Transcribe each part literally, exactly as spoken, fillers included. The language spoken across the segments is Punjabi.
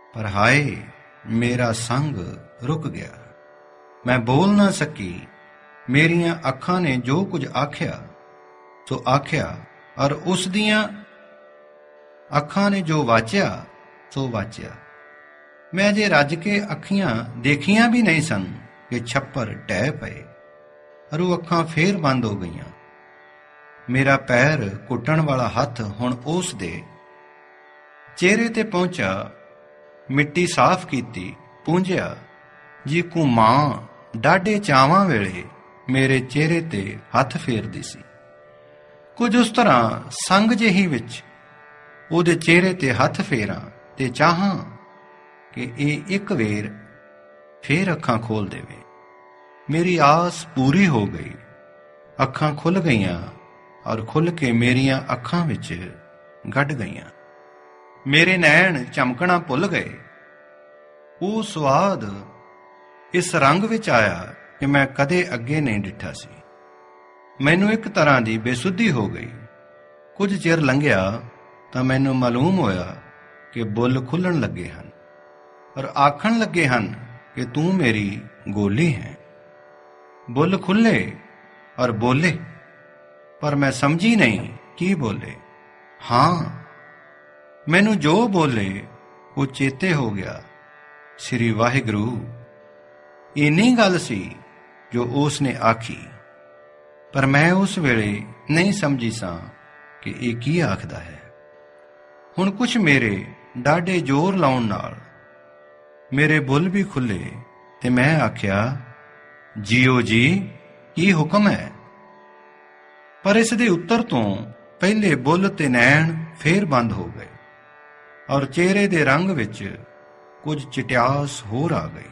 पर हाय मेरा संग रुक गया। मैं बोल ना सकी। मेरियां अखां ने जो कुछ आख्या सो आख्या, और उस दियां अखां ने जो वाचिया सो वाचिया। मैं जे रज के अखियां देखियां भी नहीं सन कि छप्पर ढह पए, और वो अखां फेर बंद हो गईयां। मेरा पैर घुटण वाला हथ हुण उस दे चेहरे ते पहुंचा। मिट्टी साफ कीती, पूंझिया जी को मां डाढे चावां वेले मेरे चेहरे ते हथ फेरदी सी। कुछ उस तरह संग ਜਿਹੀ ਵਿੱਚ ਉਹਦੇ ਚਿਹਰੇ ਤੇ ਹੱਥ ਫੇਰਾਂ ਤੇ ਚਾਹਾਂ ਕਿ ਇਹ ਇੱਕ ਵੇਰ ਫੇਰ ਅੱਖਾਂ ਖੋਲ ਦੇਵੇ। ਮੇਰੀ ਆਸ ਪੂਰੀ ਹੋ ਗਈ। ਅੱਖਾਂ ਖੁੱਲ ਗਈਆਂ ਔਰ ਖੁੱਲ ਕੇ ਮੇਰੀਆਂ ਅੱਖਾਂ ਵਿੱਚ ਗੱਡ ਗਈਆਂ। ਮੇਰੇ ਨੈਣ ਚਮਕਣਾ ਭੁੱਲ ਗਏ। ਉਹ ਸਵਾਦ ਇਸ ਰੰਗ ਵਿੱਚ ਆਇਆ ਕਿ ਮੈਂ ਕਦੇ ਅੱਗੇ ਨਹੀਂ ਡਿੱਠਾ ਸੀ। ਮੈਨੂੰ ਇੱਕ ਤਰ੍ਹਾਂ ਦੀ ਬੇਸੁੱਧੀ ਹੋ ਗਈ। ਕੁਝ ਚਿਰ ਲੰਘਿਆ ਤਾਂ ਮੈਨੂੰ ਮਾਲੂਮ ਹੋਇਆ ਕਿ ਬੁੱਲ ਖੁੱਲਣ ਲੱਗੇ ਹਨ ਔਰ ਆਖਣ ਲੱਗੇ ਹਨ ਕਿ ਤੂੰ ਮੇਰੀ ਗੋਲੀ ਹੈ। ਬੁੱਲ ਖੁੱਲੇ ਔਰ ਬੋਲੇ, ਪਰ ਮੈਂ ਸਮਝੀ ਨਹੀਂ ਕੀ ਬੋਲੇ। ਹਾਂ, ਮੈਨੂੰ ਜੋ ਬੋਲੇ ਉਹ ਚੇਤੇ ਹੋ ਗਿਆ। ਸ੍ਰੀ ਵਾਹਿਗੁਰੂ ਇੰਨੀ ਗੱਲ ਸੀ ਜੋ ਉਸ ਨੇ ਆਖੀ, ਪਰ ਮੈਂ ਉਸ ਵੇਲੇ ਨਹੀਂ ਸਮਝੀ ਸਾਂ ਕਿ ਇਹ ਕੀ ਆਖਦਾ ਹੈ। ਹੁਣ ਕੁਛ ਮੇਰੇ ਡਾਢੇ ਜ਼ੋਰ ਲਾਉਣ ਨਾਲ ਮੇਰੇ ਬੁੱਲ ਵੀ ਖੁੱਲੇ ਤੇ ਮੈਂ ਆਖਿਆ, ਜੀਓ ਜੀ, ਕੀ ਹੁਕਮ ਹੈ। ਪਰ ਇਸ ਦੇ ਉੱਤਰ ਤੋਂ ਪਹਿਲੇ ਬੁੱਲ ਤੇ ਨੈਣ ਫੇਰ ਬੰਦ ਹੋ ਗਏ ਔਰ ਚਿਹਰੇ ਦੇ ਰੰਗ ਵਿੱਚ ਕੁਝ ਚਿਟਿਆਸ ਹੋਰ ਆ ਗਈ।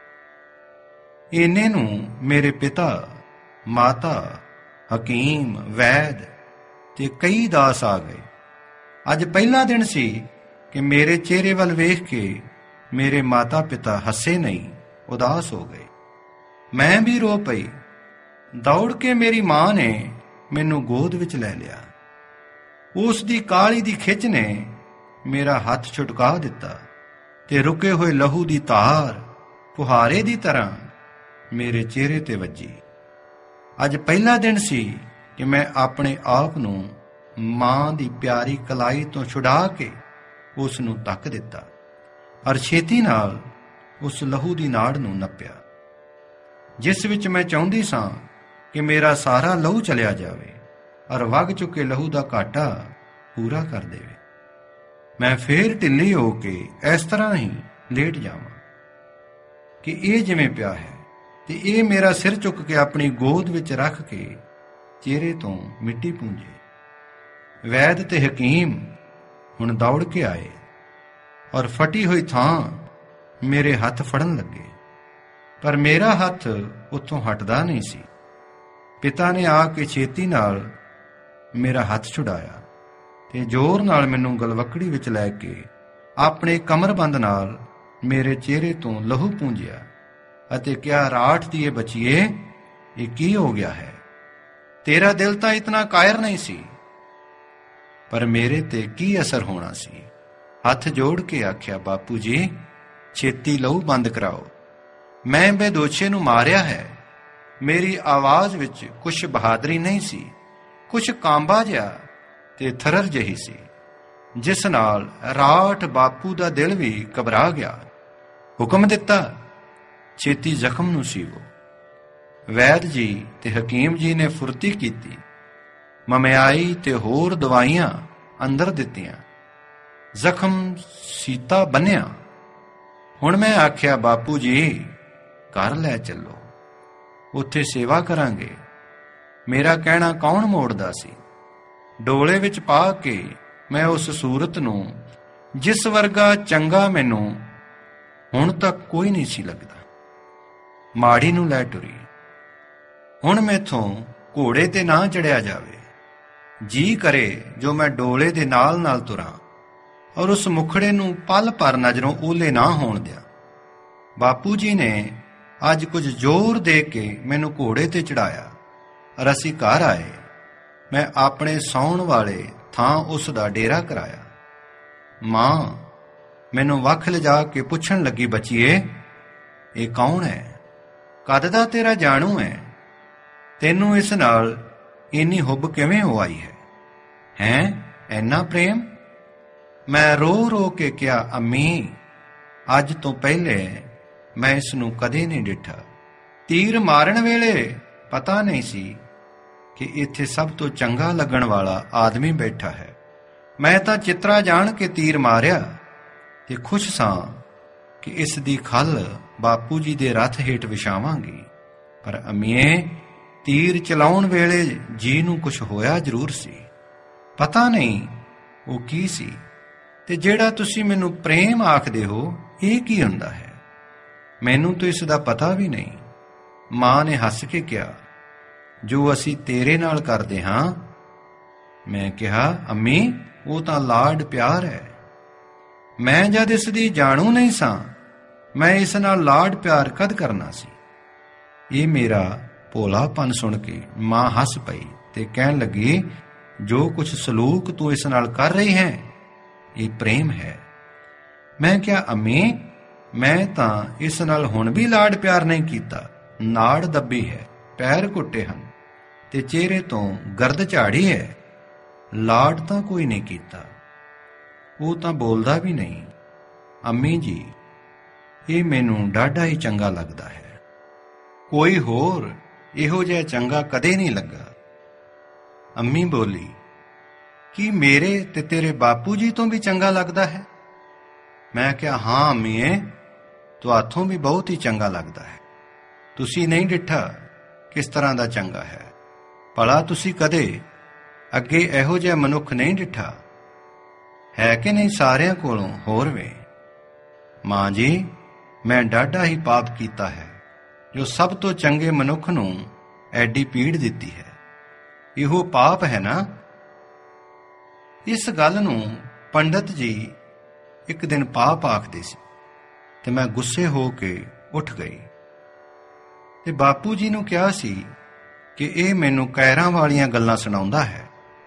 ਇੰਨੇ ਨੂੰ ਮੇਰੇ ਪਿਤਾ, ਮਾਤਾ, ਹਕੀਮ, ਵੈਦ ਤੇ ਕਈ ਦਾਸ ਆ ਗਏ। ਅੱਜ ਪਹਿਲਾ ਦਿਨ ਸੀ ਕਿ ਮੇਰੇ ਚਿਹਰੇ ਵੱਲ ਵੇਖ ਕੇ ਮੇਰੇ ਮਾਤਾ ਪਿਤਾ ਹੱਸੇ ਨਹੀਂ, ਉਦਾਸ ਹੋ ਗਏ। ਮੈਂ ਵੀ ਰੋ ਪਈ। ਦੌੜ ਕੇ ਮੇਰੀ ਮਾਂ ਨੇ ਮੈਨੂੰ ਗੋਦ ਵਿੱਚ ਲੈ ਲਿਆ। ਉਸ ਦੀ ਕਾਹਲੀ ਦੀ ਖਿੱਚ ਨੇ ਮੇਰਾ ਹੱਥ ਛੁਟਕਾ ਦਿੱਤਾ ਤੇ ਰੁਕੇ ਹੋਏ ਲਹੂ ਦੀ ਧਾਰ ਫੁਹਾਰੇ ਦੀ ਤਰ੍ਹਾਂ ਮੇਰੇ ਚਿਹਰੇ ਤੇ ਵੱਜੀ। ਅੱਜ ਪਹਿਲਾ ਦਿਨ ਸੀ ਕਿ ਮੈਂ ਆਪਣੇ ਆਪ ਨੂੰ ਮਾਂ ਦੀ ਪਿਆਰੀ ਕਲਾਈ ਤੋਂ ਛੁਡਾ ਕੇ ਉਸ ਨੂੰ ਤੱਕ ਦਿੱਤਾ ਔਰ ਛੇਤੀ ਨਾਲ ਉਸ ਲਹੂ ਦੀ ਨਾੜ ਨੂੰ ਨੱਪਿਆ, ਜਿਸ ਵਿੱਚ ਮੈਂ ਚਾਹੁੰਦੀ ਸਾਂ ਕਿ ਮੇਰਾ ਸਾਰਾ ਲਹੂ ਚਲਿਆ ਜਾਵੇ ਔਰ ਵਗ ਚੁੱਕੇ ਲਹੂ ਦਾ ਘਾਟਾ ਪੂਰਾ ਕਰ ਦੇਵੇ। ਮੈਂ ਫੇਰ ਢਿੱਲੀ ਹੋ ਕੇ ਇਸ ਤਰ੍ਹਾਂ ਹੀ ਲੇਟ ਜਾਵਾਂ ਕਿ ਇਹ ਜਿਵੇਂ ਪਿਆ ਹੈ ਤੇ ਇਹ ਮੇਰਾ ਸਿਰ ਚੁੱਕ ਕੇ ਆਪਣੀ ਗੋਦ ਵਿੱਚ ਰੱਖ ਕੇ ਚਿਹਰੇ ਤੋਂ ਮਿੱਟੀ ਪੂੰਝੇ। ਵੈਦ ਤੇ ਹਕੀਮ ਹੁਣ ਦੌੜ ਕੇ ਆਏ ਔਰ ਫਟੀ ਹੋਈ ਥਾਂ ਮੇਰੇ ਹੱਥ ਫੜਨ ਲੱਗੇ, ਪਰ ਮੇਰਾ ਹੱਥ ਉੱਥੋਂ ਹਟਦਾ ਨਹੀਂ ਸੀ। ਪਿਤਾ ਨੇ ਆ ਕੇ ਛੇਤੀ ਨਾਲ ਮੇਰਾ ਹੱਥ ਛੁਡਾਇਆ ਤੇ ਜ਼ੋਰ ਨਾਲ ਮੈਨੂੰ ਗਲਵੱਕੜੀ ਵਿੱਚ ਲੈ ਕੇ ਆਪਣੇ ਕਮਰਬੰਦ ਨਾਲ ਮੇਰੇ ਚਿਹਰੇ ਤੋਂ ਲਹੂ ਪੂੰਝਿਆ ਅਤੇ ਕਿਹਾ, ਰਾਠ ਦੀਏ ਬੱਚੀਏ, ਇਹ ਕੀ ਹੋ ਗਿਆ ਹੈ। ਤੇਰਾ ਦਿਲ ਤਾਂ ਇਤਨਾ ਕਾਇਰ ਨਹੀਂ ਸੀ, ਪਰ ਮੇਰੇ ਤੇ ਕੀ ਅਸਰ ਹੋਣਾ ਸੀ। ਹੱਥ ਜੋੜ ਕੇ ਆਖਿਆ, ਬਾਪੂ ਜੀ, ਛੇਤੀ ਲਹੂ ਬੰਦ ਕਰਾਓ। ਮੈਂ ਬੇਦੋਸ਼ੇ ਨੂੰ ਮਾਰਿਆ ਹੈ। ਮੇਰੀ ਆਵਾਜ਼ ਵਿੱਚ ਕੁਛ ਬਹਾਦਰੀ ਨਹੀਂ ਸੀ, ਕੁਛ ਕਾਂਬਾ ਜਿਹਾ ਤੇ ਥਰਰ ਜਿਹੀ ਸੀ, ਜਿਸ ਨਾਲ ਰਾਠ ਬਾਪੂ ਦਾ ਦਿਲ ਵੀ ਘਬਰਾ ਗਿਆ। ਹੁਕਮ ਦਿੱਤਾ, ਛੇਤੀ ਜ਼ਖਮ ਨੂੰ ਸੀਵੋ। ਵੈਦ ਜੀ ਤੇ ਹਕੀਮ ਜੀ ਨੇ ਫੁਰਤੀ ਕੀਤੀ। ਮਮਿਆਈ ਤੇ ਹੋਰ ਦਵਾਈਆਂ ਅੰਦਰ ਦਿੱਤੀਆਂ। ਜ਼ਖਮ ਸੀਤਾ ਬੰਨਿਆ। ਹੁਣ ਮੈਂ ਆਖਿਆ, ਬਾਪੂ ਜੀ, ਘਰ ਲੈ ਚੱਲੋ, ਉੱਥੇ ਸੇਵਾ ਕਰਾਂਗੇ। ਮੇਰਾ ਕਹਿਣਾ ਕੌਣ ਮੋੜਦਾ ਸੀ। ਡੋਲੇ ਵਿੱਚ ਪਾ ਕੇ ਮੈਂ ਉਸ ਸੂਰਤ ਨੂੰ, ਜਿਸ ਵਰਗਾ ਚੰਗਾ ਮੈਨੂੰ ਹੁਣ ਤੱਕ ਕੋਈ ਨਹੀਂ ਸੀ ਲੱਗਦਾ, ਮਾੜੀ ਨੂੰ ਲੈ ਟੁਰੀ। ਹੁਣ ਮੈਥੋਂ ਘੋੜੇ ਤੇ ਨਾ ਚੜਿਆ ਜਾਵੇ। ਜੀ ਕਰੇ ਜੋ ਮੈਂ ਡੋਲੇ ਦੇ ਨਾਲ ਨਾਲ ਤੁਰਾਂ ਔਰ ਉਸ ਮੁਖੜੇ ਨੂੰ ਪਲ ਭਰ ਨਜ਼ਰੋਂ ਓਲੇ ਨਾ ਹੋਣ ਦਿਆਂ। ਬਾਪੂ ਜੀ ਨੇ ਅੱਜ ਕੁਝ ਜ਼ੋਰ ਦੇ ਕੇ ਮੈਨੂੰ ਘੋੜੇ ਤੇ ਚੜਾਇਆ ਔਰ ਅਸੀਂ ਘਰ ਆਏ। ਮੈਂ ਆਪਣੇ ਸੌਣ ਵਾਲੇ ਥਾਂ ਉਸ ਦਾ ਡੇਰਾ ਕਰਾਇਆ। ਮਾਂ ਮੈਨੂੰ ਵੱਖ ਲਿਜਾ ਕੇ ਪੁੱਛਣ ਲੱਗੀ, ਬੱਚੀਏ ਇਹ ਕੌਣ ਹੈ? ਕਦ ਦਾ ਤੇਰਾ ਜਾਣੂ ਹੈ? ਤੈਨੂੰ ਇਸ ਨਾਲ ਇੰਨੀ ਹੁੱਬ ਕਿਵੇਂ ਹੋ ਆਈ ਹੈ? ਹੈਂ, ਐਨਾ ਪ੍ਰੇਮ? ਮੈਂ ਰੋ ਰੋ ਕੇ ਕਿਹਾ, ਅੰਮੀ ਅੱਜ ਤੋਂ ਪਹਿਲੇ ਮੈਂ ਇਸ ਨੂੰ ਕਦੇ ਨਹੀਂ ਡਿੱਠਾ। ਤੀਰ ਮਾਰਨ ਵੇਲੇ ਪਤਾ ਨਹੀਂ ਸੀ ਕਿ ਇੱਥੇ ਸਭ ਤੋਂ ਚੰਗਾ ਲੱਗਣ ਵਾਲਾ ਆਦਮੀ ਬੈਠਾ ਹੈ। ਮੈਂ ਤਾਂ ਚਿਤਰਾ ਜਾਣ ਕੇ ਤੀਰ ਮਾਰਿਆ ਤੇ ਖੁਸ਼ ਸਾਂ ਕਿ ਇਸ ਦੀ ਖੱਲ ਬਾਪੂ ਜੀ ਦੇ ਰੱਥ ਹੇਠ ਵਿਛਾਵਾਂਗੀ। ਪਰ ਅੰਮੀਏ, ਤੀਰ ਚਲਾਉਣ ਵੇਲੇ ਜੀ ਨੂੰ ਕੁਛ ਹੋਇਆ ਜ਼ਰੂਰ ਸੀ। ਪਤਾ ਨਹੀਂ ਉਹ ਕੀ ਸੀ। ਤੇ ਜਿਹੜਾ ਤੁਸੀਂ ਮੈਨੂੰ ਪ੍ਰੇਮ ਆਖਦੇ ਹੋ, ਇਹ ਕੀ ਹੁੰਦਾ ਹੈ? ਮੈਨੂੰ ਤਾਂ ਇਸ ਦਾ ਪਤਾ ਵੀ ਨਹੀਂ। ਮਾਂ ਨੇ ਹੱਸ ਕੇ ਕਿਹਾ, ਜੋ ਅਸੀਂ ਤੇਰੇ ਨਾਲ ਕਰਦੇ ਹਾਂ। ਮੈਂ ਕਿਹਾ, ਅੰਮੀ ਉਹ ਤਾਂ ਲਾਡ ਪਿਆਰ ਹੈ। ਮੈਂ ਜਦ ਇਸ ਦੀ ਜਾਣੂ ਨਹੀਂ ਸਾਂ, ਮੈਂ ਇਸ ਨਾਲ ਲਾਡ ਪਿਆਰ ਕਦ ਕਰਨਾ ਸੀ? ਇਹ ਮੇਰਾ ਭੋਲਾਪਨ ਸੁਣ ਕੇ ਮਾਂ ਹੱਸ ਪਈ ਤੇ ਕਹਿਣ ਲੱਗੀ, ਜੋ ਕੁਛ ਸਲੂਕ ਤੂੰ ਇਸ ਨਾਲ ਕਰ ਰਹੀ ਹੈ, ਇਹ ਪ੍ਰੇਮ ਹੈ। ਮੈਂ ਕਿਹਾ, ਅੰਮੀ ਮੈਂ ਤਾਂ ਇਸ ਨਾਲ ਹੁਣ ਵੀ ਲਾਡ ਪਿਆਰ ਨਹੀਂ ਕੀਤਾ। ਨਾੜ ਦੱਬੀ ਹੈ, ਪੈਰ ਘੁੱਟੇ ਹਨ ਤੇ ਚਿਹਰੇ ਤੋਂ ਗਰਦ ਝਾੜੀ ਹੈ। ਲਾਡ ਤਾਂ ਕੋਈ ਨਹੀਂ ਕੀਤਾ। ਉਹ ਤਾਂ ਬੋਲਦਾ ਵੀ ਨਹੀਂ। ਅੰਮੀ ਜੀ, ਇਹ ਮੈਨੂੰ ਡਾਢਾ ਹੀ ਚੰਗਾ ਲੱਗਦਾ ਹੈ। ਕੋਈ ਹੋਰ ਇਹੋ ਜਿਹਾ ਚੰਗਾ ਕਦੇ ਨਹੀਂ ਲੱਗਾ। ਅੰਮੀ ਬੋਲੀ, ਕੀ ਮੇਰੇ ਤੇ ਤੇਰੇ ਬਾਪੂ ਜੀ ਤੋਂ ਵੀ ਚੰਗਾ ਲੱਗਦਾ ਹੈ? ਮੈਂ ਕਿਹਾ, ਹਾਂ ਅੰਮੀਏ, ਤੁਹਾਥੋਂ ਵੀ ਬਹੁਤ ਹੀ ਚੰਗਾ ਲੱਗਦਾ ਹੈ। ਤੁਸੀਂ ਨਹੀਂ ਡਿੱਠਾ ਕਿਸ ਤਰ੍ਹਾਂ ਦਾ ਚੰਗਾ ਹੈ। ਭਲਾ ਤੁਸੀਂ ਕਦੇ ਅੱਗੇ ਇਹੋ ਜਿਹਾ ਮਨੁੱਖ ਨਹੀਂ ਡਿੱਠਾ ਹੈ ਕਿ ਨਹੀਂ? ਸਾਰਿਆਂ ਕੋਲੋਂ ਹੋਰ ਵੇ। ਮਾਂ ਜੀ, ਮੈਂ ਡਾਢਾ ਹੀ ਪਾਪ ਕੀਤਾ ਹੈ, ਜੋ ਸਭ ਤੋਂ ਚੰਗੇ ਮਨੁੱਖ ਨੂੰ ਐਡੀ ਪੀੜ ਦਿੱਤੀ ਹੈ। ਇਹੋ ਪਾਪ ਹੈ ਨਾ? ਇਸ ਗੱਲ ਨੂੰ ਪੰਡਤ ਜੀ ਇੱਕ ਦਿਨ ਪਾਪ ਆਖਦੇ ਸੀ ਤੇ ਮੈਂ ਗੁੱਸੇ ਹੋ ਕੇ ਉੱਠ ਗਈ ਤੇ ਬਾਪੂ ਜੀ ਨੂੰ ਕਿਹਾ ਸੀ ਕਿ ਇਹ ਮੈਨੂੰ ਕੈਰਾਂ ਵਾਲੀਆਂ ਗੱਲਾਂ ਸੁਣਾਉਂਦਾ ਹੈ।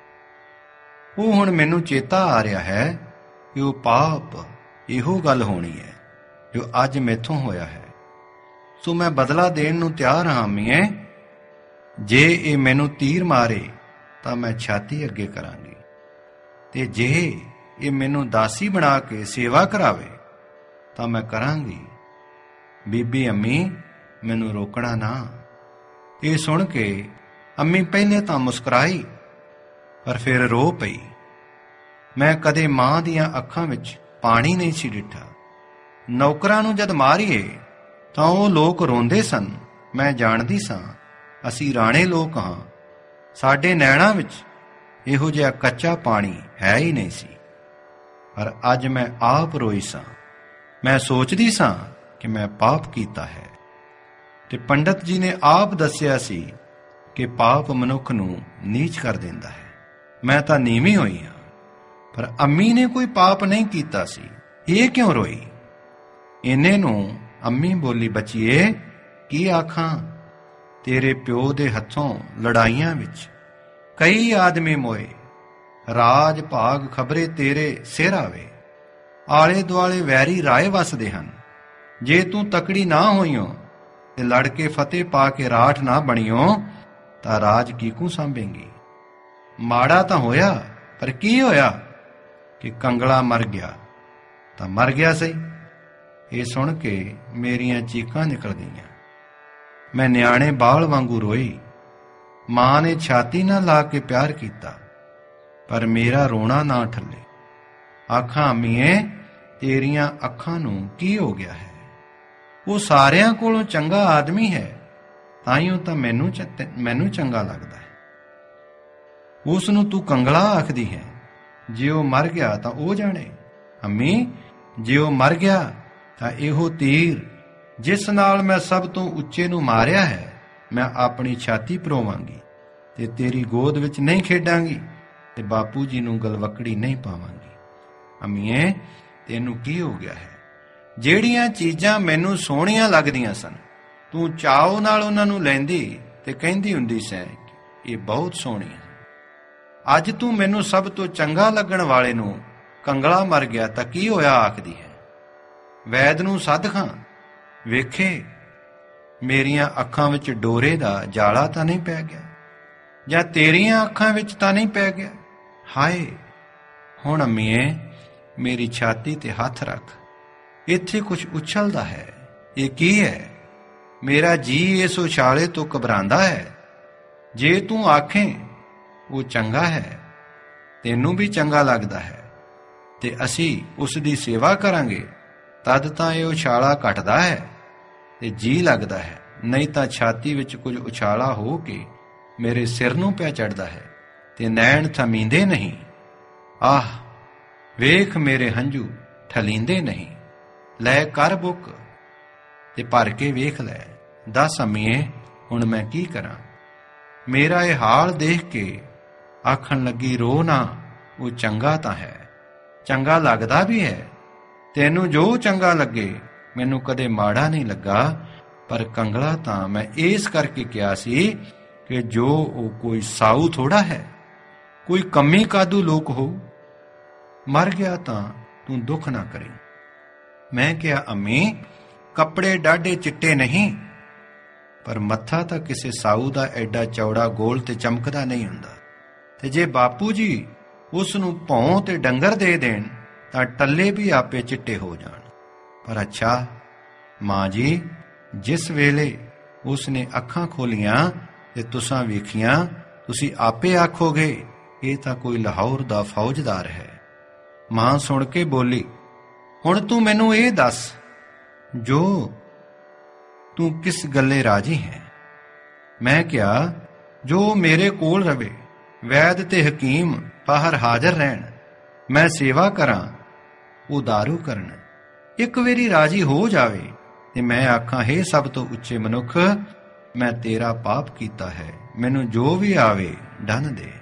ਉਹ ਹੁਣ ਮੈਨੂੰ ਚੇਤਾ ਆ ਰਿਹਾ ਹੈ ਕਿ ਉਹ ਪਾਪ ਇਹੋ ਗੱਲ ਹੋਣੀ ਹੈ ਜੋ ਅੱਜ ਮੈਥੋਂ ਹੋਇਆ ਹੈ। ਸੋ ਮੈਂ ਬਦਲਾ ਦੇਣ ਨੂੰ ਤਿਆਰ ਹਾਂ ਅੰਮੀਏ। ਜੇ ਇਹ ਮੈਨੂੰ ਤੀਰ ਮਾਰੇ ਤਾਂ ਮੈਂ ਛਾਤੀ ਅੱਗੇ ਕਰਾਂਗੀ, ਤੇ ਜੇ ਇਹ ਮੈਨੂੰ ਦਾਸੀ ਬਣਾ ਕੇ ਸੇਵਾ ਕਰਾਵੇ ਤਾਂ ਮੈਂ ਕਰਾਂਗੀ। ਬੀਬੀ ਅੰਮੀ, ਮੈਨੂੰ ਰੋਕਣਾ ਨਾ। ਇਹ ਸੁਣ ਕੇ ਅੰਮੀ ਪਹਿਲੇ ਤਾਂ ਮੁਸਕਰਾਈ, ਪਰ ਫਿਰ ਰੋ ਪਈ। ਮੈਂ ਕਦੇ ਮਾਂ ਦੀਆਂ ਅੱਖਾਂ ਵਿੱਚ ਪਾਣੀ ਨਹੀਂ ਸੀ ਡਿੱਠਾ। ਨੌਕਰਾਂ ਨੂੰ ਜਦ ਮਾਰੀਏ ਤਾਂ ਉਹ ਲੋਕ ਰੋਂਦੇ ਸਨ। ਮੈਂ ਜਾਣਦੀ ਸਾਂ ਅਸੀਂ ਰਾਣੇ ਲੋਕ ਹਾਂ। ਸਾਡੇ ਨੈਣਾਂ ਵਿੱਚ ਇਹੋ ਜਿਹਾ ਕੱਚਾ ਪਾਣੀ ਹੈ ਹੀ ਨਹੀਂ ਸੀ। ਪਰ ਅੱਜ ਮੈਂ ਆਪ ਰੋਈ ਸਾਂ। ਮੈਂ ਸੋਚਦੀ ਸਾਂ ਕਿ ਮੈਂ ਪਾਪ ਕੀਤਾ ਹੈ। ਤੇ ਪੰਡਤ ਜੀ ਨੇ ਆਪ ਦੱਸਿਆ ਸੀ ਕਿ ਪਾਪ ਮਨੁੱਖ ਨੂੰ ਨੀਚ ਕਰ ਦਿੰਦਾ ਹੈ। ਮੈਂ ਤਾਂ ਨੀਵੀਂ ਹੋਈ ਹਾਂ, ਪਰ ਅੰਮੀ ਨੇ ਕੋਈ ਪਾਪ ਨਹੀਂ ਕੀਤਾ ਸੀ। ਇਹ ਕਿਉਂ ਰੋਈ? ਇੰਨੇ ਨੂੰ ਅੰਮੀ ਬੋਲੀ, ਬੱਚੀਏ ਕੀ ਆਖਾਂ, ਤੇਰੇ ਪਿਓ ਦੇ ਹੱਥੋਂ ਲੜਾਈਆਂ ਵਿੱਚ ਕਈ ਆਦਮੀ ਮੋਏ। ਰਾਜ ਭਾਗ ਖਬਰੇ ਤੇਰੇ ਸਿਰ ਆਵੇ। ਆਲੇ ਦੁਆਲੇ ਵੈਰੀ ਰਾਏ ਵਸਦੇ ਹਨ। ਜੇ ਤੂੰ ਤਕੜੀ ਨਾ ਹੋਈਓ ਤੇ ਲੜ ਕੇ ਫਤਿਹ ਪਾ ਕੇ ਰਾਠ ਨਾ ਬਣੀਓ ਤਾਂ ਰਾਜ ਕੀਕੂ ਸਾਂਭੇਂਗੀ। ਮਾੜਾ ਤਾਂ ਹੋਇਆ, ਪਰ ਕੀ ਹੋਇਆ ਕਿ ਕੰਗਲਾ ਮਰ ਗਿਆ ਤਾਂ ਮਰ ਗਿਆ ਸਹੀ। ਇਹ ਸੁਣ ਕੇ ਮੇਰੀਆਂ ਚੀਕਾਂ ਨਿਕਲ ਗਈਆਂ। ਮੈਂ ਨਿਆਣੇ ਬਾਲ ਵਾਂਗੂ ਰੋਈ। ਮਾਂ ਨੇ ਛਾਤੀ ਨਾਲ ਲਾ ਕੇ ਪਿਆਰ ਕੀਤਾ, ਪਰ ਮੇਰਾ ਰੋਣਾ ਨਾ ਠੱਲੇ। ਆਖਾਂ, ਅੰਮੀਏ ਤੇਰੀਆਂ ਅੱਖਾਂ ਨੂੰ ਕੀ ਹੋ ਗਿਆ ਹੈ? ਉਹ ਸਾਰਿਆਂ ਕੋਲੋਂ ਚੰਗਾ ਆਦਮੀ ਹੈ, ਤਾਈਓ ਤਾਂ ਮੈਨੂੰ ਮੈਨੂੰ ਚੰਗਾ ਲੱਗਦਾ ਹੈ। ਉਸ ਨੂੰ ਤੂੰ ਕੰਗਲਾ ਆਖਦੀ ਹੈ। ਜੇ ਉਹ ਮਰ ਗਿਆ ਤਾਂ ਉਹ ਜਾਣੇ। ਅੰਮੀ, ਜੇ ਉਹ ਮਰ ਗਿਆ ਤਾਂ ਇਹੋ ਤੀਰ ਜਿਸ ਨਾਲ ਮੈਂ ਸਭ ਤੋਂ ਉੱਚੇ ਨੂੰ ਮਾਰਿਆ ਹੈ, ਮੈਂ ਆਪਣੀ ਛਾਤੀ ਪਰੋਵਾਂਗੀ ਤੇ ਤੇਰੀ ਗੋਦ ਵਿੱਚ ਨਹੀਂ ਖੇਡਾਂਗੀ ਤੇ ਬਾਪੂ ਜੀ ਨੂੰ ਗਲਵੱਕੜੀ ਨਹੀਂ ਪਾਵਾਂਗੀ। ਅੰਮੀਏ, ਤੈਨੂੰ ਕੀ ਹੋ ਗਿਆ ਹੈ? ਜਿਹੜੀਆਂ ਚੀਜ਼ਾਂ ਮੈਨੂੰ ਸੋਹਣੀਆਂ ਲੱਗਦੀਆਂ ਸਨ, ਤੂੰ ਚਾਅ ਨਾਲ ਉਹਨਾਂ ਨੂੰ ਲੈਂਦੀ ਤੇ ਕਹਿੰਦੀ ਹੁੰਦੀ ਸੈਂ ਇਹ ਬਹੁਤ ਸੋਹਣੀ ਹੈ। ਅੱਜ ਤੂੰ ਮੈਨੂੰ ਸਭ ਤੋਂ ਚੰਗਾ ਲੱਗਣ ਵਾਲੇ ਨੂੰ ਕੰਗਲਾ ਮਰ ਗਿਆ ਤਾਂ ਕੀ ਹੋਇਆ ਆਖਦੀ ਹੈ। ਵੈਦ ਨੂੰ ਸੱਦ ਖਾਂ, ਵੇਖੇ ਮੇਰੀਆਂ ਅੱਖਾਂ ਵਿੱਚ ਡੋਰੇ ਦਾ ਜਾਲਾ ਤਾਂ ਨਹੀਂ ਪੈ ਗਿਆ, ਜਾਂ ਤੇਰੀਆਂ ਅੱਖਾਂ ਵਿੱਚ ਤਾਂ ਨਹੀਂ ਪੈ ਗਿਆ। ਹਾਏ, ਹੁਣ ਅੰਮੀਏ ਮੇਰੀ ਛਾਤੀ ਤੇ ਹੱਥ ਰੱਖ, ਇੱਥੇ ਕੁਝ ਉਛਲਦਾ ਹੈ। ਇਹ ਕੀ ਹੈ? ਮੇਰਾ ਜੀ ਇਸ ਉਛਾਲੇ ਤੋਂ ਘਬਰਾਉਂਦਾ ਹੈ। ਜੇ ਤੂੰ ਆਖੇਂ ਉਹ ਚੰਗਾ ਹੈ, ਤੈਨੂੰ ਵੀ ਚੰਗਾ ਲੱਗਦਾ ਹੈ, ਤੇ ਅਸੀਂ ਉਸ ਦੀ ਸੇਵਾ ਕਰਾਂਗੇ, ਤਦ ਤਾਂ ਇਹ ਉਛਾਲਾ ਘਟਦਾ ਹੈ ਤੇ ਜੀ ਲੱਗਦਾ ਹੈ, ਨਹੀਂ ਤਾਂ ਛਾਤੀ ਵਿੱਚ ਕੁਝ ਉਛਾਲਾ ਹੋ ਕੇ ਮੇਰੇ ਸਿਰ ਨੂੰ ਪੈ ਚੜ੍ਹਦਾ ਹੈ ਤੇ ਨੈਣ ਥਮੀਂਦੇ ਨਹੀਂ। ਆਹ ਵੇਖ ਮੇਰੇ ਹੰਝੂ ਠਲੀਂਦੇ ਨਹੀਂ। ਲੈ ਕਰ ਬੁੱਕ ਤੇ ਭਰ ਕੇ ਵੇਖ ਲੈ। ਦੱਸ ਅੰਮੀਏ, ਹੁਣ ਮੈਂ ਕੀ ਕਰਾਂ? ਮੇਰਾ ਇਹ ਹਾਲ ਦੇਖ ਕੇ ਆਖਣ ਲੱਗੀ, ਰੋ ਨਾ, ਉਹ ਚੰਗਾ ਤਾਂ ਹੈ, ਚੰਗਾ ਲੱਗਦਾ ਵੀ ਹੈ। ਤੈਨੂੰ ਜੋ ਚੰਗਾ ਲੱਗੇ, ਮੈਨੂੰ ਕਦੇ ਮਾੜਾ ਨਹੀਂ ਲੱਗਾ, ਪਰ ਕੰਗਲਾ ਤਾਂ ਮੈਂ ਇਸ ਕਰਕੇ ਕਿਹਾ ਸੀ ਕਿ ਜੋ ਉਹ ਕੋਈ ਸਾਊ ਥੋੜਾ ਹੈ, ਕੋਈ ਕੰਮੀ ਕਾਦੂ ਲੋਕ ਹੋ। ਮਰ ਗਿਆ ਤਾਂ ਤੂੰ ਦੁੱਖ ਨਾ ਕਰੀ। ਮੈਂ ਕਿਹਾ, ਅੰਮੀ ਕੱਪੜੇ ਡਾਢੇ ਚਿੱਟੇ ਨਹੀਂ, ਪਰ ਮੱਥਾ ਤਾਂ ਕਿਸੇ ਸਾਊ ਦਾ ਐਡਾ ਚੌੜਾ ਗੋਲ ਤੇ ਚਮਕਦਾ ਨਹੀਂ ਹੁੰਦਾ, ਤੇ ਜੇ ਬਾਪੂ ਜੀ ਉਸ ਨੂੰ ਭੌਂ ਤੇ ਡੰਗਰ ਦੇ ਦੇਣ ਤਾਂ ਟੱਲੇ ਵੀ ਆਪੇ ਚਿੱਟੇ ਹੋ ਜਾਣ। ਪਰ ਅੱਛਾ ਮਾਂ ਜੀ, ਜਿਸ ਵੇਲੇ ਉਸ ਨੇ ਅੱਖਾਂ ਖੋਲੀਆਂ ਤੇ ਤੁਸਾਂ ਵੇਖੀਆਂ, ਤੁਸੀਂ ਆਪੇ ਆਖੋਗੇ ਇਹ ਤਾਂ ਕੋਈ ਲਾਹੌਰ ਦਾ ਫੌਜਦਾਰ ਹੈ। ਮਾਂ ਸੁਣ ਕੇ ਬੋਲੀ, ਹੁਣ ਤੂੰ ਮੈਨੂੰ ਇਹ ਦੱਸ, ਜੋ ਤੂੰ ਕਿਸ ਗੱਲੇ ਰਾਜੀ ਹੈ? ਮੈਂ ਕਿਹਾ, ਜੋ ਮੇਰੇ ਕੋਲ ਰਵੇ, ਵੈਦ ਤੇ ਹਕੀਮ ਬਾਹਰ ਹਾਜ਼ਰ ਰਹਿਣ, ਮੈਂ ਸੇਵਾ ਕਰਾਂ, ਉਹ ਦਾਰੂ ਕਰਨ। ਇੱਕ ਵਾਰੀ ਰਾਜੀ ਹੋ ਜਾਵੇ ਤੇ ਮੈਂ ਆਖਾਂ, ਹੇ ਸਭ ਤੋਂ ਉੱਚੇ ਮਨੁੱਖ, ਮੈਂ ਤੇਰਾ ਪਾਪ ਕੀਤਾ ਹੈ, ਮੈਨੂੰ ਜੋ ਵੀ ਆਵੇ ਡੰਨ ਦੇ।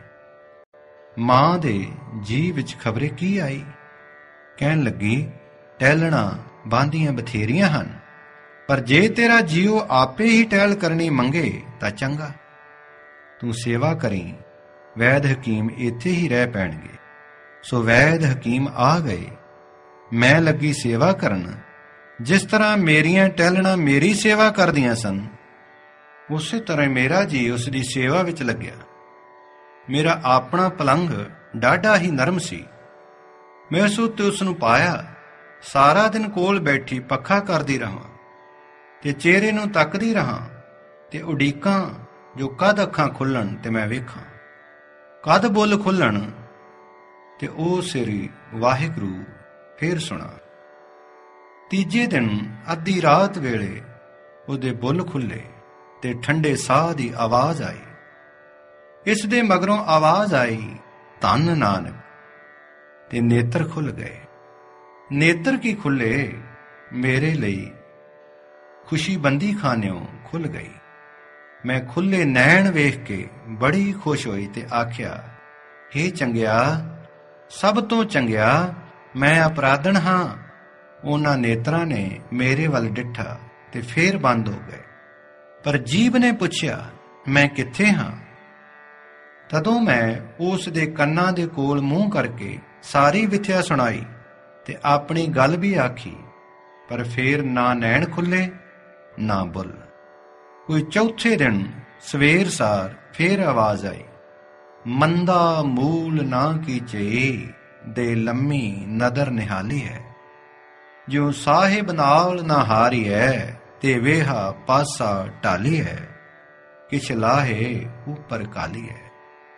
ਮਾਂ ਦੇ ਜੀ ਵਿੱਚ ਖਬਰੇ ਕੀ ਆਈ। ਕਹਿਣ ਲੱਗੀ, ਟਹਿਲਣਾ ਬਾਂਦੀਆਂ ਬਥੇਰੀਆਂ ਹਨ, ਪਰ ਜੇ ਤੇਰਾ ਜੀਓ ਆਪੇ ਹੀ ਟਹਿਲ ਕਰਨੀ ਮੰਗੇ ਤਾਂ ਚੰਗਾ। ਤੂੰ ਸੇਵਾ ਕਰੀਂ, ਵੈਦ ਹਕੀਮ ਇੱਥੇ ਹੀ ਰਹਿ ਪੈਣਗੇ। ਸੋ ਵੈਦ ਹਕੀਮ ਆ ਗਏ। ਮੈਂ ਲੱਗੀ ਸੇਵਾ ਕਰਨ। ਜਿਸ ਤਰ੍ਹਾਂ ਮੇਰੀਆਂ ਟਹਿਲਣਾ ਮੇਰੀ ਸੇਵਾ ਕਰਦੀਆਂ ਸਨ, ਉਸੇ ਤਰ੍ਹਾਂ ਮੇਰਾ ਜੀ ਉਸ ਦੀ ਸੇਵਾ ਵਿੱਚ ਲੱਗਿਆ। ਮੇਰਾ ਆਪਣਾ ਪਲੰਘ ਡਾਢਾ ਹੀ ਨਰਮ ਸੀ। ਮੈਂ ਉਸ ਉੱਤੇ ਉਸ ਨੂੰ ਪਾਇਆ, ਸਾਰਾ ਦਿਨ ਕੋਲ ਬੈਠੀ ਪੱਖਾ ਕਰਦੀ ਰਹਾਂ ਤੇ ਚਿਹਰੇ ਨੂੰ ਤੱਕਦੀ ਰਹਾਂ ਤੇ ਉਡੀਕਾਂ ਜੋ ਕਦ ਅੱਖਾਂ ਖੁੱਲਣ ਤੇ ਮੈਂ ਵੇਖਾਂ, ਕਦ ਬੁੱਲ ਖੁੱਲਣ ਤੇ ਉਹ ਸਿਰੀ ਵਾਹਿਗੁਰੂ ਫੇਰ ਸੁਣਾ। ਤੀਜੇ ਦਿਨ ਅੱਧੀ ਰਾਤ ਵੇਲੇ ਉਹਦੇ ਬੁੱਲ ਖੁੱਲੇ ਤੇ ਠੰਡੇ ਸਾਹ ਦੀ ਆਵਾਜ਼ ਆਈ। ਇਸ ਦੇ ਮਗਰੋਂ ਆਵਾਜ਼ ਆਈ, ਧੰਨ ਨਾਨਕ, ਤੇ ਨੇਤਰ ਖੁੱਲ ਗਏ। ਨੇਤਰ ਕੀ ਖੁੱਲੇ, ਮੇਰੇ ਲਈ ਖੁਸ਼ੀ ਬੰਦੀ ਖਾਨਿਓਂ ਖੁੱਲ ਗਈ। ਮੈਂ ਖੁੱਲੇ ਨੈਣ ਵੇਖ ਕੇ ਬੜੀ ਖੁਸ਼ ਹੋਈ ਤੇ ਆਖਿਆ, ਹੇ ਚੰਗਿਆ, ਸਭ ਤੋਂ ਚੰਗਿਆ, ਮੈਂ ਅਪਰਾਧਨ ਹਾਂ। ਉਹਨਾਂ ਨੇਤਰਾਂ ਨੇ ਮੇਰੇ ਵੱਲ ਡਿੱਠਾ ਤੇ ਫੇਰ ਬੰਦ ਹੋ ਗਏ। ਪਰ ਜੀਭ ਨੇ ਪੁੱਛਿਆ, ਮੈਂ ਕਿੱਥੇ ਹਾਂ? ਤਦੋਂ ਮੈਂ ਉਸ ਦੇ ਕੰਨਾਂ ਦੇ ਕੋਲ ਮੂੰਹ ਕਰਕੇ ਸਾਰੀ ਵਿਥਿਆ ਸੁਣਾਈ ਤੇ ਆਪਣੀ ਗੱਲ ਵੀ ਆਖੀ, ਪਰ ਫੇਰ ਨਾ ਨੈਣ ਖੁੱਲੇ ਨਾ ਬੁੱਲ। ਕੋਈ ਚੌਥੇ ਦਿਨ ਸਵੇਰ ਸਾਰ ਫੇਰ ਆਵਾਜ਼ ਆਈ, ਮੰਦਾ ਮੂਲ ਨਾ ਕੀਚੇ, ਦੇ ਲੰਮੀ ਨਦਰ ਨਿਹਾਲੀ ਹੈ। ਜਿਉ ਸਾਹਿਬ ਨਾਲ ਨਾ ਹਾਰੀ ਹੈ, ਤੇ ਵੇਹਾ ਪਾਸਾ ਢਾਲੀ ਹੈ, ਕਿਛ ਲਾਹੇ ਉੱਪਰ ਕਾਲੀ ਹੈ।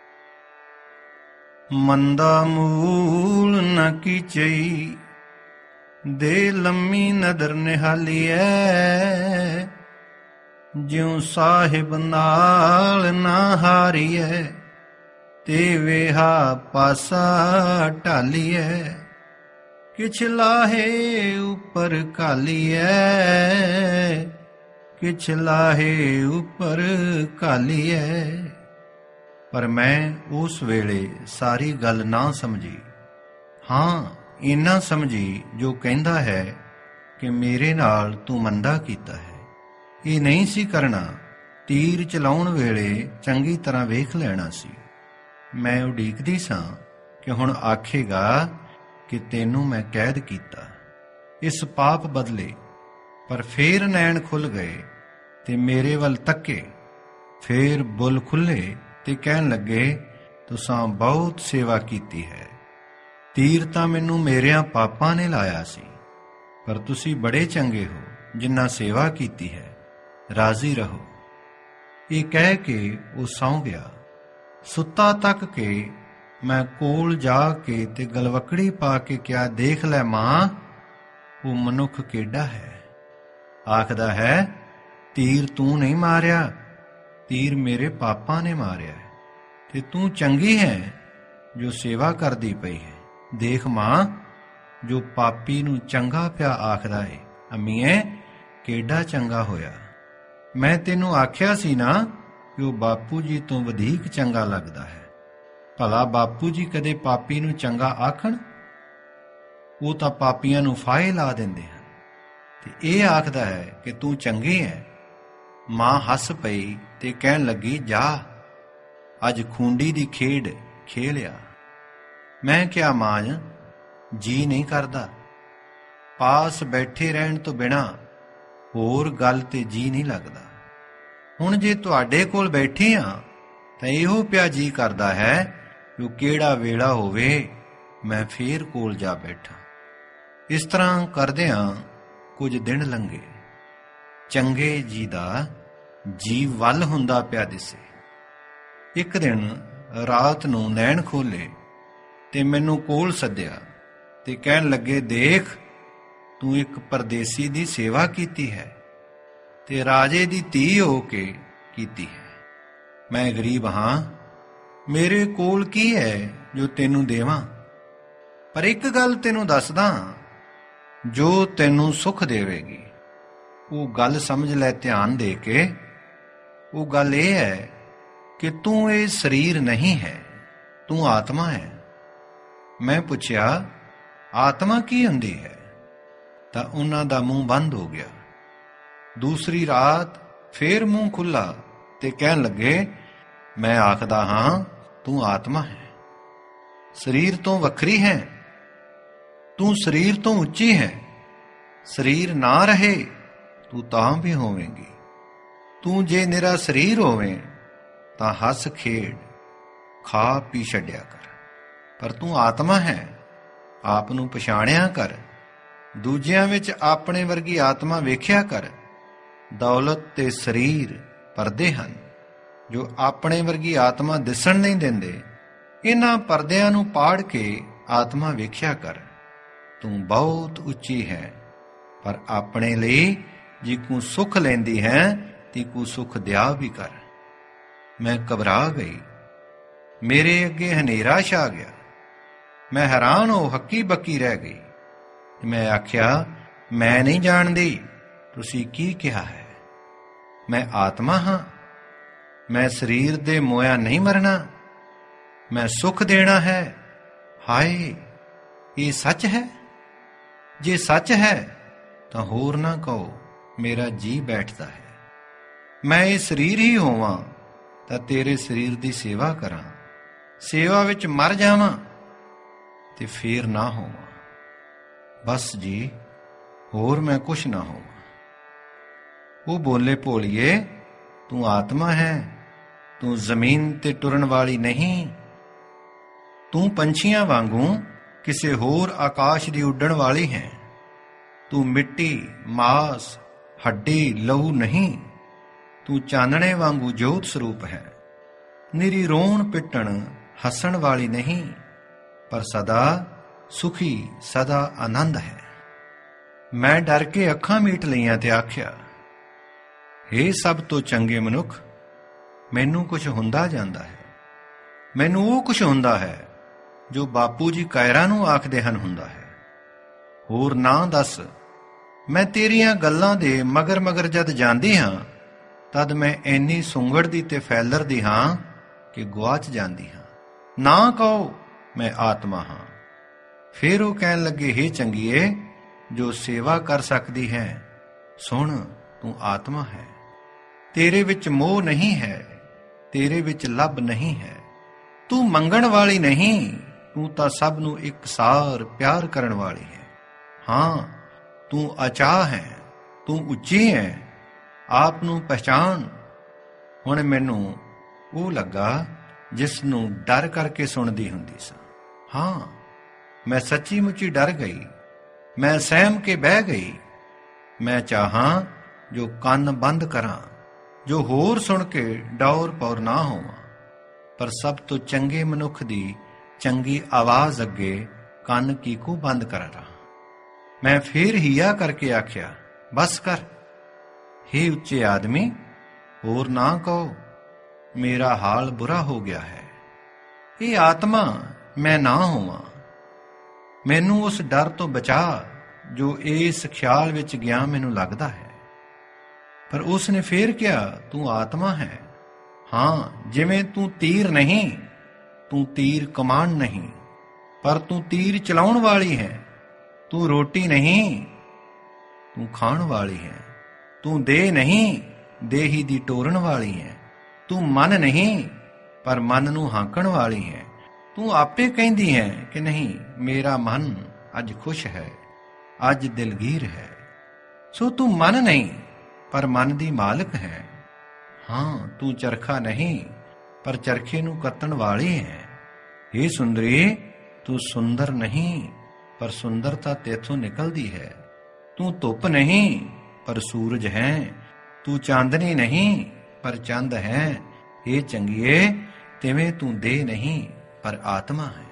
ਮੰਦਾ ਮੂਲ ਨ ਕੀਚਈ, ਦੇ ਲੰਮੀ ਨਦਰ ਨਿਹਾਲੀ ਹੈ। ਜਿਉ ਸਾਹਿਬ ਨਾਲ ਨਾ ਹਾਰੀ ਹੈ, ਤੇ ਵੇਹਾ ਪਾਸਾ ਢਾਲੀ ਹੈ, ਕਿਛ ਲਾਹੇ ਉੱਪਰ ਕਾਲੀ ਹੈ, ਕਿਛ ਲਾਹੇ ਉੱਪਰ ਕਾਲੀ ਹੈ। ਪਰ ਮੈਂ ਉਸ ਵੇਲੇ ਸਾਰੀ ਗੱਲ ਨਾ ਸਮਝੀ। ਹਾਂ, ਇੰਨਾ ਸਮਝੀ ਜੋ ਕਹਿੰਦਾ ਹੈ ਕਿ ਮੇਰੇ ਨਾਲ ਤੂੰ ਮੰਦਾ ਕੀਤਾ ਹੈ। ਇਹ ਨਹੀਂ ਸੀ ਕਰਨਾ, ਤੀਰ ਚਲਾਉਣ ਵੇਲੇ ਚੰਗੀ ਤਰ੍ਹਾਂ ਵੇਖ ਲੈਣਾ ਸੀ। ਮੈਂ ਉਡੀਕਦੀ ਸਾਂ ਕਿ ਹੁਣ ਆਖੇਗਾ ਕਿ ਤੈਨੂੰ ਮੈਂ ਕੈਦ ਕੀਤਾ। ਇਸ ਪਾਪ ਬਦਲੇ। ਪਰ ਫੇਰ ਨੈਣ ਖੁੱਲ ਗਏ ਤੇ ਮੇਰੇ ਵੱਲ ਤੱਕੇ। ਫੇਰ ਬੁੱਲ ਖੁੱਲੇ ਤੇ ਕਹਿਣ ਲੱਗੇ, ਤੁਸਾਂ ਬਹੁਤ ਸੇਵਾ ਕੀਤੀ ਹੈ। ਤੀਰ ਤਾਂ ਮੈਨੂੰ ਮੇਰਿਆਂ ਪਾਪਾਂ ਨੇ ਲਾਇਆ ਸੀ, ਪਰ ਤੁਸੀਂ ਬੜੇ ਚੰਗੇ ਹੋ ਜਿਨ੍ਹਾਂ ਸੇਵਾ ਕੀਤੀ ਹੈ। ਰਾਜ਼ੀ ਰਹੋ। ਇਹ ਕਹਿ ਕੇ ਉਹ ਸੌਂ ਗਿਆ। ਸੁੱਤਾ ਤੱਕ ਕੇ ਮੈਂ ਕੋਲ ਜਾ ਕੇ ਤੇ ਗਲਵਕੜੀ ਪਾ ਕੇ ਕਿਹਾ, ਦੇਖ ਲੈ ਮਾਂ, ਉਹ ਮਨੁੱਖ ਕਿਹੜਾ ਹੈ। ਆਖਦਾ ਹੈ, ਤੀਰ ਤੂੰ ਨਹੀਂ ਮਾਰਿਆ, ਤੀਰ ਮੇਰੇ ਪਾਪਾਂ ਨੇ ਮਾਰਿਆ ਹੈ, ਤੇ ਤੂੰ ਚੰਗੀ ਹੈ ਜੋ ਸੇਵਾ ਕਰਦੀ ਪਈ ਹੈ। ਦੇਖ ਮਾਂ, ਜੋ ਪਾਪੀ ਨੂੰ ਚੰਗਾ ਪਿਆ ਆਖਦਾ ਏ, ਅੰਮੀਏ ਕਿਹੜਾ ਚੰਗਾ ਹੋਇਆ। ਮੈਂ ਤੈਨੂੰ ਆਖਿਆ ਸੀ ਨਾ ਕਿ ਉਹ ਬਾਪੂ ਜੀ ਤੋਂ ਵਧੇਕ ਚੰਗਾ ਲੱਗਦਾ ਹੈ। ਭਲਾ ਬਾਪੂ ਜੀ ਕਦੇ ਪਾਪੀ ਨੂੰ ਚੰਗਾ ਆਖਣ? ਉਹ ਤਾਂ ਪਾਪੀਆਂ ਨੂੰ ਫਾਹੇ ਲਾ ਦਿੰਦੇ ਹਨ। ਤੇ ਇਹ ਆਖਦਾ ਹੈ ਕਿ ਤੂੰ ਚੰਗੀ ਹੈ। ਮਾਂ ਹੱਸ ਪਈ ਤੇ ਕਹਿਣ ਲੱਗੀ, ਜਾ ਅੱਜ ਖੂੰਡੀ ਦੀ ਖੇਡ ਖੇਲਿਆ। ਮੈਂ ਕਿਹਾ, ਮਾਂ ਜੀ ਨਹੀਂ ਕਰਦਾ। ਪਾਸ ਬੈਠੇ ਰਹਿਣ ਤੋਂ ਬਿਨਾਂ ਹੋਰ ਗੱਲ ਤੇ ਜੀ ਨਹੀਂ ਲੱਗਦਾ। ਹੁਣ ਜੇ ਤੁਹਾਡੇ ਕੋਲ ਬੈਠੇ ਆ ਤਾਂ ਇਹੋ ਪਿਆ ਜੀ ਕਰਦਾ ਹੈ ਕਿ ਕਿਹੜਾ ਵੇਲਾ ਹੋਵੇ ਮੈਂ ਫੇਰ ਕੋਲ ਜਾ ਬੈਠਾ। ਇਸ ਤਰ੍ਹਾਂ ਕਰਦਿਆਂ ਕੁਝ ਦਿਨ ਲੰਘੇ। ਚੰਗੇ ਜੀ ਦਾ ਜੀ ਵੱਲ ਹੁੰਦਾ ਪਿਆ ਦਿਸੇ। ਇੱਕ ਦਿਨ ਰਾਤ ਨੂੰ ਨੈਣ ਖੋਲੇ ਤੇ ਮੈਨੂੰ ਕੋਲ ਸੱਦਿਆ ਤੇ ਕਹਿਣ ਲੱਗੇ, ਦੇਖ ਤੂੰ ਇੱਕ ਪਰਦੇਸੀ ਦੀ ਸੇਵਾ ਕੀਤੀ ਹੈ ਤੇ ਰਾਜੇ ਦੀ ਧੀ ਹੋ ਕੇ ਕੀਤੀ ਹੈ। ਮੈਂ ਗਰੀਬ ਹਾਂ, ਮੇਰੇ ਕੋਲ ਕੀ ਹੈ ਜੋ ਤੈਨੂੰ ਦੇਵਾਂ। ਪਰ ਇੱਕ ਗੱਲ ਤੈਨੂੰ ਦੱਸਦਾ, ਜੋ ਤੈਨੂੰ ਸੁੱਖ ਦੇਵੇਗੀ। ਉਹ ਗੱਲ ਸਮਝ ਲੈ ਧਿਆਨ ਦੇ ਕੇ। ਉਹ ਗੱਲ ਇਹ ਹੈ ਕਿ ਤੂੰ ਇਹ ਸਰੀਰ ਨਹੀਂ ਹੈ, ਤੂੰ ਆਤਮਾ ਹੈ। ਮੈਂ ਪੁੱਛਿਆ, ਆਤਮਾ ਕੀ ਹੁੰਦੀ ਹੈ? ਤਾਂ ਉਹਨਾਂ ਦਾ ਮੂੰਹ ਬੰਦ ਹੋ ਗਿਆ। ਦੂਸਰੀ ਰਾਤ ਫੇਰ ਮੂੰਹ ਖੁੱਲਾ ਤੇ ਕਹਿਣ ਲੱਗੇ, ਮੈਂ ਆਖਦਾ ਹਾਂ ਤੂੰ ਆਤਮਾ ਹੈ, ਸਰੀਰ ਤੋਂ ਵੱਖਰੀ ਹੈ। ਤੂੰ ਸਰੀਰ ਤੋਂ ਉੱਚੀ ਹੈ। ਸਰੀਰ ਨਾ ਰਹੇ ਤੂੰ ਤਾਂ ਵੀ ਹੋਵੇਂਗੀ। ਤੂੰ ਜੇ ਨਿਰਾ ਸਰੀਰ ਹੋਵੇਂ ਤਾਂ ਹੱਸ ਖੇਡ ਖਾ ਪੀ ਛੱਡਿਆ ਕਰ। ਪਰ ਤੂੰ ਆਤਮਾ ਹੈ, ਆਪ ਨੂੰ ਪਛਾਣਿਆ ਕਰ। ਦੂਜਿਆਂ ਵਿੱਚ ਆਪਣੇ ਵਰਗੀ ਆਤਮਾ ਵੇਖਿਆ ਕਰ। ਦੌਲਤ ਤੇ ਸਰੀਰ ਪਰਦੇ ਹਨ ਜੋ ਆਪਣੇ ਵਰਗੀ ਆਤਮਾ ਦਿਸਣ ਨਹੀਂ ਦਿੰਦੇ। ਇਹਨਾਂ ਪਰਦਿਆਂ ਨੂੰ ਪਾੜ ਕੇ ਆਤਮਾ ਵੇਖਿਆ ਕਰ। ਤੂੰ ਬਹੁਤ ਉੱਚੀ ਹੈ, ਪਰ ਆਪਣੇ ਲਈ ਜੇ ਕੋ ਸੁੱਖ ਲੈਂਦੀ ਹੈ ਤੇ ਕੋ ਸੁੱਖ ਦਿਆ ਵੀ ਕਰ। ਮੈਂ ਘਬਰਾ ਗਈ। ਮੇਰੇ ਅੱਗੇ ਹਨੇਰਾ ਛਾ ਗਿਆ। ਮੈਂ ਹੈਰਾਨ ਹੋ ਹੱਕੀ ਬੱਕੀ ਰਹਿ ਗਈ। ਮੈਂ ਆਖਿਆ, ਮੈਂ ਨਹੀਂ ਜਾਣਦੀ ਤੁਸੀਂ ਕੀ ਕਿਹਾ ਹੈ। ਮੈਂ ਆਤਮਾ ਹਾਂ। ਮੈਂ ਸਰੀਰ ਦੇ ਮੋਇਆ ਨਹੀਂ ਮਰਨਾ। ਮੈਂ ਸੁੱਖ ਦੇਣਾ ਹੈ। ਹਾਏ, ਇਹ ਸੱਚ ਹੈ? ਜੇ ਸੱਚ ਹੈ ਤਾਂ ਹੋਰ ਨਾ ਕਹੋ, ਮੇਰਾ ਜੀ ਬੈਠਦਾ ਹੈ। ਮੈਂ ਇਹ ਸਰੀਰ ਹੀ ਹੋਵਾਂ ਤਾਂ ਤੇਰੇ ਸਰੀਰ ਦੀ ਸੇਵਾ ਕਰਾਂ। ਸੇਵਾ ਵਿੱਚ ਮਰ ਜਾਵਾਂ ਤੇ ਫੇਰ ਨਾ ਹੋਵਾਂ। ਬਸ ਜੀ, ਹੋਰ ਮੈਂ ਕੁਛ ਨਾ ਹੋਵਾਂ। ਉਹ ਬੋਲੇ, ਭੋਲੀਏ ਤੂੰ ਆਤਮਾ ਹੈ, ਤੂੰ ਜ਼ਮੀਨ ਤੇ ਟੁਰਨ ਵਾਲੀ ਨਹੀਂ। ਤੂੰ ਪੰਛੀਆਂ ਵਾਂਗੂ ਕਿਸੇ ਹੋਰ ਆਕਾਸ਼ ਦੀ ਉੱਡਣ ਵਾਲੀ ਹੈ। ਤੂੰ ਮਿੱਟੀ, ਮਾਸ, ਹੱਡੀ, ਲਹੂ ਨਹੀਂ। ਤੂੰ ਚਾਨਣੇ ਵਾਂਗੂ ਜੋਤ ਸਰੂਪ ਹੈ। ਨਿਰੀ ਰੋਣ ਪਿੱਟਣ ਹੱਸਣ ਵਾਲੀ ਨਹੀਂ, ਪਰ ਸਦਾ ਸੁਖੀ, ਸਦਾ ਆਨੰਦ ਹੈ। ਮੈਂ ਡਰ ਕੇ ਅੱਖਾਂ ਮੀਟ ਲਈਆਂ ਤੇ ਆਖਿਆ, ਹੇ ਸਭ ਤੋਂ ਚੰਗੇ ਮਨੁੱਖ, ਮੈਨੂੰ ਕੁਛ ਹੁੰਦਾ ਜਾਂਦਾ ਹੈ। ਮੈਨੂੰ ਉਹ ਕੁਛ ਹੁੰਦਾ ਹੈ ਜੋ ਬਾਪੂ ਜੀ ਕਾਇਰਾਂ ਨੂੰ ਆਖਦੇ ਹਨ ਹੁੰਦਾ ਹੈ। ਹੋਰ ਨਾ ਦੱਸ। ਮੈਂ ਤੇਰੀਆਂ ਗੱਲਾਂ ਦੇ ਮਗਰ ਮਗਰ ਜਦ ਜਾਂਦੀ ਹਾਂ ਤਦ ਮੈਂ ਇੰਨੀ ਸੁੰਗੜਦੀ ਤੇ ਫੈਲਰਦੀ ਹਾਂ ਕਿ ਗੁਆਚ ਜਾਂਦੀ ਹਾਂ। ਨਾ ਕਹੋ ਮੈਂ ਆਤਮਾ ਹਾਂ। ਫਿਰ ਉਹ ਕਹਿਣ ਲੱਗੇ, ਹੇ ਚੰਗੀਏ, ਜੋ ਸੇਵਾ ਕਰ ਸਕਦੀ ਹੈ, ਸੁਣ, ਤੂੰ ਆਤਮਾ ਹੈ। ਤੇਰੇ ਵਿੱਚ ਮੋਹ ਨਹੀਂ ਹੈ, ਤੇਰੇ ਵਿੱਚ ਲੱਭ ਨਹੀਂ ਹੈ। ਤੂੰ ਮੰਗਣ ਵਾਲੀ ਨਹੀਂ, ਤੂੰ ਤਾਂ ਸਭ ਨੂੰ ਇਕਸਾਰ ਪਿਆਰ ਕਰਨ ਵਾਲੀ ਹੈ। ਹਾਂ, ਤੂੰ ਅਚਾਹ ਹੈ, ਤੂੰ ਉੱਚੀ ਹੈ, ਆਪ ਨੂੰ ਪਹਿਚਾਣ। ਹੁਣ ਮੈਨੂੰ ਉਹ ਲੱਗਾ ਜਿਸ ਨੂੰ ਡਰ ਕਰਕੇ ਸੁਣਦੀ ਹੁੰਦੀ ਸਾਂ। ਹਾਂ, ਮੈਂ ਸੱਚੀ ਮੁੱਚੀ ਡਰ ਗਈ। ਮੈਂ ਸਹਿਮ ਕੇ ਬਹਿ ਗਈ। ਮੈਂ ਚਾਹਾਂ ਜੋ ਕੰਨ ਬੰਦ ਕਰਾਂ, ਜੋ ਹੋਰ ਸੁਣ ਕੇ ਡੌਰ ਪੌਰ ਨਾ ਹੋਵਾਂ, ਪਰ ਸਭ ਤੋਂ ਚੰਗੇ ਮਨੁੱਖ ਦੀ ਚੰਗੀ ਆਵਾਜ਼ ਅੱਗੇ ਕੰਨ ਕੀਕੂ ਬੰਦ ਕਰਾਂ। ਮੈਂ ਫੇਰ ਹੀਆ ਕਰਕੇ ਆਖਿਆ, ਬਸ ਕਰ। ਹੇ ਉੱਚੇ ਆਦਮੀ, ਹੋਰ ਨਾ ਕਹੋ, ਮੇਰਾ ਹਾਲ ਬੁਰਾ ਹੋ ਗਿਆ ਹੈ। ਇਹ ਆਤਮਾ ਮੈਂ ਨਾ ਹੋਵਾਂ। ਮੈਨੂੰ ਉਸ ਡਰ ਤੋਂ ਬਚਾ ਜੋ ਇਸ ਖਿਆਲ ਵਿੱਚ ਗਿਆ ਮੈਨੂੰ ਲੱਗਦਾ ਹੈ। ਪਰ ਉਸ ਨੇ ਫੇਰ ਕਿਹਾ, ਤੂੰ ਆਤਮਾ ਹੈ। ਹਾਂ, ਜਿਵੇਂ ਤੂੰ ਤੀਰ ਨਹੀਂ, ਤੂੰ ਤੀਰ ਕਮਾਨ ਨਹੀਂ, ਪਰ ਤੂੰ ਤੀਰ ਚਲਾਉਣ ਵਾਲੀ ਹੈ। ਤੂੰ ਰੋਟੀ ਨਹੀਂ, ਤੂੰ ਖਾਣ ਵਾਲੀ ਹੈ। ਤੂੰ ਦੇਹ ਨਹੀਂ, ਦੇਹੀ ਦੀ ਟੋਰਨ ਵਾਲੀ ਹੈ। ਤੂੰ ਮਨ ਨਹੀਂ, ਪਰ ਮਨ ਨੂੰ ਹਾਂਕਣ ਵਾਲੀ ਹੈ। ਤੂੰ ਆਪੇ ਕਹਿੰਦੀ ਹੈ ਕਿ ਨਹੀਂ, ਮੇਰਾ ਮਨ ਅੱਜ ਖੁਸ਼ ਹੈ, ਅੱਜ ਦਿਲਗੀਰ ਹੈ। ਸੋ ਤੂੰ ਮਨ ਨਹੀਂ, ਪਰ ਮਨ ਦੀ ਮਾਲਕ ਹੈ। ਹਾਂ, ਤੂੰ ਚਰਖਾ ਨਹੀਂ, ਪਰ ਚਰਖੇ ਨੂੰ ਕੱਤਣ ਵਾਲੀ ਹੈ। ਇਹ ਸੁੰਦਰੀ, ਤੂੰ ਸੁੰਦਰ ਨਹੀਂ, ਪਰ ਸੁੰਦਰਤਾ ਤੇਥੋਂ ਨਿਕਲਦੀ ਹੈ। ਤੂੰ ਧੁੱਪ ਨਹੀਂ, ਪਰ ਸੂਰਜ ਹੈ। ਤੂੰ ਚਾਂਦਨੀ ਨਹੀਂ, ਪਰ ਚੰਦ ਹੈ। ਇਹ ਚੰਗੀਏ, ਤਿਵੇਂ ਤੂੰ ਦੇਹ ਨਹੀਂ, ਪਰ ਆਤਮਾ ਹੈ।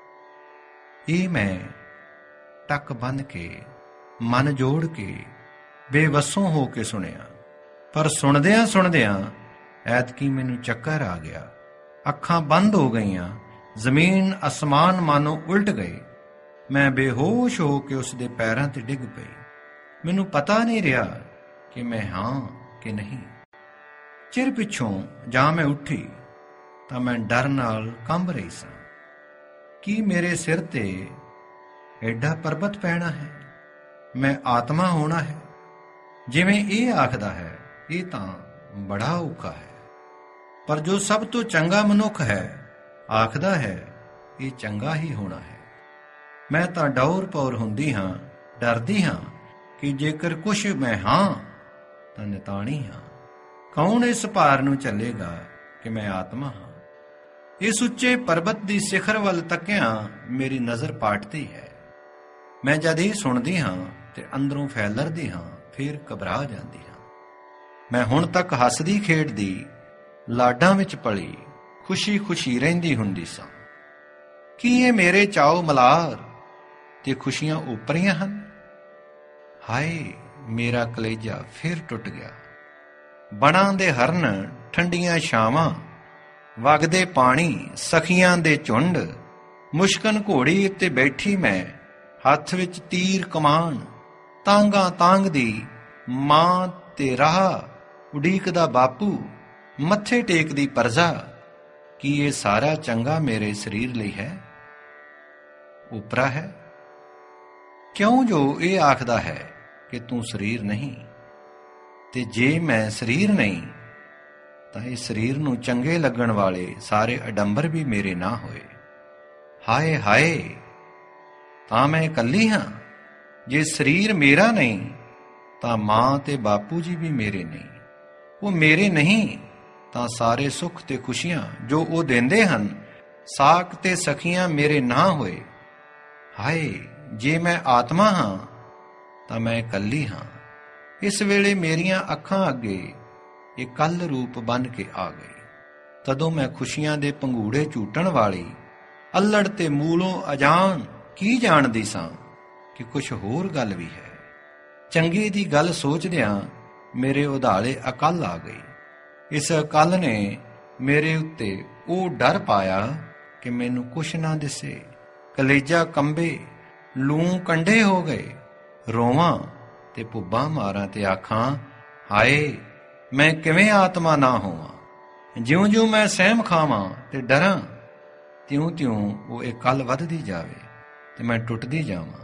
ਇਹ ਮੈਂ ਟੱਕ ਬੰਨ ਕੇ, ਮਨ ਜੋੜ ਕੇ, ਬੇਵੱਸੋਂ ਹੋ ਕੇ ਸੁਣਿਆ। ਪਰ ਸੁਣਦਿਆਂ ਸੁਣਦਿਆਂ ਐਤਕੀ ਮੈਨੂੰ ਚੱਕਰ ਆ ਗਿਆ। ਅੱਖਾਂ ਬੰਦ ਹੋ ਗਈਆਂ। ਜ਼ਮੀਨ ਅਸਮਾਨ ਮਾਨੋ ਉਲਟ ਗਏ। ਮੈਂ ਬੇਹੋਸ਼ ਹੋ ਕੇ ਉਸ ਦੇ ਪੈਰਾਂ ਤੇ ਡਿੱਗ ਪਈ। ਮੈਨੂੰ ਪਤਾ ਨਹੀਂ ਰਿਹਾ ਕਿ ਮੈਂ ਹਾਂ ਕਿ ਨਹੀਂ। ਚਿਰ ਪਿੱਛੋਂ ਜਾਂ ਮੈਂ ਉੱਠੀ ਤਾਂ ਮੈਂ ਡਰ ਨਾਲ ਕੰਬ ਰਹੀ ਸਾਂ। ਕੀ ਮੇਰੇ ਸਿਰ ਤੇ ਐਡਾ ਪਰਬਤ ਪੈਣਾ ਹੈ? ਮੈਂ ਆਤਮਾ ਹੋਣਾ ਹੈ? ਜਿਵੇਂ ਇਹ ਆਖਦਾ ਹੈ, ਇਹ ਤਾਂ ਬੜਾ ਔਖਾ ਹੈ। ਪਰ ਜੋ ਸਭ ਤੋਂ ਚੰਗਾ ਮਨੁੱਖ ਹੈ ਆਖਦਾ ਹੈ, ਇਹ ਚੰਗਾ ਹੀ ਹੋਣਾ ਹੈ। ਮੈਂ ਤਾਂ ਡੌਰ ਪੌਰ ਹੁੰਦੀ ਹਾਂ, ਡਰਦੀ ਹਾਂ ਕਿ ਜੇਕਰ ਕੁਛ ਮੈਂ ਹਾਂ ਤਾਂ ਨਿਤਾਣੀ ਹਾਂ। ਕੌਣ ਇਸ ਭਾਰ ਨੂੰ ਝੱਲੇਗਾ ਕਿ ਮੈਂ ਆਤਮਾ ਹਾਂ? ਇਸ ਉੱਚੇ ਪਰਬਤ ਦੀ ਸਿਖਰ ਵੱਲ ਤੱਕਿਆਂ ਮੇਰੀ ਨਜ਼ਰ ਪਾਟਦੀ ਹੈ। ਮੈਂ ਜਦ ਇਹ ਸੁਣਦੀ ਹਾਂ ਤੇ ਅੰਦਰੋਂ ਫੈਲਰਦੀ ਹਾਂ, ਫਿਰ ਘਬਰਾ ਜਾਂਦੀ ਹਾਂ। ਮੈਂ ਹੁਣ ਤੱਕ ਹੱਸਦੀ ਖੇਡਦੀ, ਲਾਡਾਂ ਵਿੱਚ ਪਲੀ, ਖੁਸ਼ੀ ਖੁਸ਼ੀ ਰਹਿੰਦੀ ਹੁੰਦੀ ਸਾਂ। ਕੀ ਇਹ ਮੇਰੇ ਚਾਉ ਮਲਾਰ ਤੇ ਖੁਸ਼ੀਆਂ ਉਪਰੀਆਂ ਹਨ? ਹਾਏ, ਮੇਰਾ ਕਲੇਜਾ ਫਿਰ ਟੁੱਟ ਗਿਆ। ਬਣਾਂ ਦੇ ਹਰਨ, ਠੰਡੀਆਂ ਛਾਵਾਂ, ਵਗਦੇ ਪਾਣੀ, ਸਖੀਆਂ ਦੇ ਝੁੰਡ, ਮੁਸ਼ਕਨ ਘੋੜੀ ਉੱਤੇ ਬੈਠੀ ਮੈਂ, ਹੱਥ ਵਿੱਚ ਤੀਰ ਕਮਾਨ, ਤਾਂਗਾ ਤਾਂਗਦੀ ਮਾਂ ਤੇ ਰਾਹ ਉਡੀਕਦਾ ਬਾਪੂ, ਮੱਥੇ ਟੇਕਦੀ ਪਰਜਾ। ਕੀ ਇਹ ਸਾਰਾ ਚੰਗਾ ਮੇਰੇ ਸਰੀਰ ਲਈ ਹੈ? ਉਪਰਾ ਹੈ? ਕਿਉਂ ਜੋ ਇਹ ਆਖਦਾ ਹੈ ਕਿ ਤੂੰ ਸਰੀਰ ਨਹੀਂ? ਤੇ ਜੇ ਮੈਂ ਸਰੀਰ ਨਹੀਂ ਤਾਂ ਇਹ ਸਰੀਰ ਨੂੰ ਚੰਗੇ ਲੱਗਣ ਵਾਲੇ ਸਾਰੇ ਅਡੰਬਰ ਵੀ ਮੇਰੇ ਨਾ ਹੋਏ। ਹਾਏ ਹਾਏ, ਤਾਂ ਮੈਂ ਇਕੱਲੀ ਹਾਂ। ਜੇ ਸਰੀਰ ਮੇਰਾ ਨਹੀਂ ਤਾਂ ਮਾਂ ਤੇ ਬਾਪੂ ਜੀ ਵੀ ਮੇਰੇ ਨਹੀਂ। ਉਹ ਮੇਰੇ ਨਹੀਂ ਤਾਂ ਸਾਰੇ ਸੁੱਖ ਤੇ ਖੁਸ਼ੀਆਂ ਜੋ ਉਹ ਦਿੰਦੇ ਹਨ, ਸਾਕ ਤੇ ਸਖੀਆਂ ਮੇਰੇ ਨਾ ਹੋਏ। ਹਾਏ, ਜੇ ਮੈਂ ਆਤਮਾ ਹਾਂ ਤਾਂ ਮੈਂ ਇਕੱਲੀ ਹਾਂ। ਇਸ ਵੇਲੇ ਮੇਰੀਆਂ ਅੱਖਾਂ ਅੱਗੇ ਇਹ ਕੱਲ ਰੂਪ ਬਣ ਕੇ ਆ ਗਈ। ਤਦੋਂ ਮੈਂ ਖੁਸ਼ੀਆਂ ਦੇ ਪੰਘੂੜੇ ਝੂਟਣ ਵਾਲੀ ਅੱਲੜ ਤੇ ਮੂਲੋਂ ਅਜਾਨ ਕੀ ਜਾਣਦੀ ਸਾਂ ਕਿ ਕੁਛ ਹੋਰ ਗੱਲ ਵੀ ਹੈ। ਚੰਗੇ ਦੀ ਗੱਲ ਸੋਚਦਿਆਂ ਮੇਰੇ ਉਧਾਲੇ ਅਕਲ ਆ ਗਈ। ਇਸ ਅਕਲ ਨੇ ਮੇਰੇ ਉੱਤੇ ਉਹ ਡਰ ਪਾਇਆ ਕਿ ਮੈਨੂੰ ਕੁਛ ਨਾ ਦਿਸੇ। ਕਲੇਜਾ ਕੰਬੇ, ਲੂੰ ਕੰਡੇ ਹੋ ਗਏ। ਰੋਵਾਂ ਤੇ ਭੁੱਬਾਂ ਮਾਰਾਂ ਤੇ ਆਖਾਂ, ਹਾਏ, ਮੈਂ ਕਿਵੇਂ ਆਤਮਾ ਨਾ ਹੋਵਾਂ। ਜਿਉਂ ਜਿਉਂ ਮੈਂ ਸਹਿਮ ਖਾਵਾਂ ਤੇ ਡਰਾਂ, ਤਿਉਂ ਤਿਉਂ ਉਹ ਇਹ ਕੱਲ ਵੱਧਦੀ ਜਾਵੇ ਤੇ ਮੈਂ ਟੁੱਟਦੀ ਜਾਵਾਂ।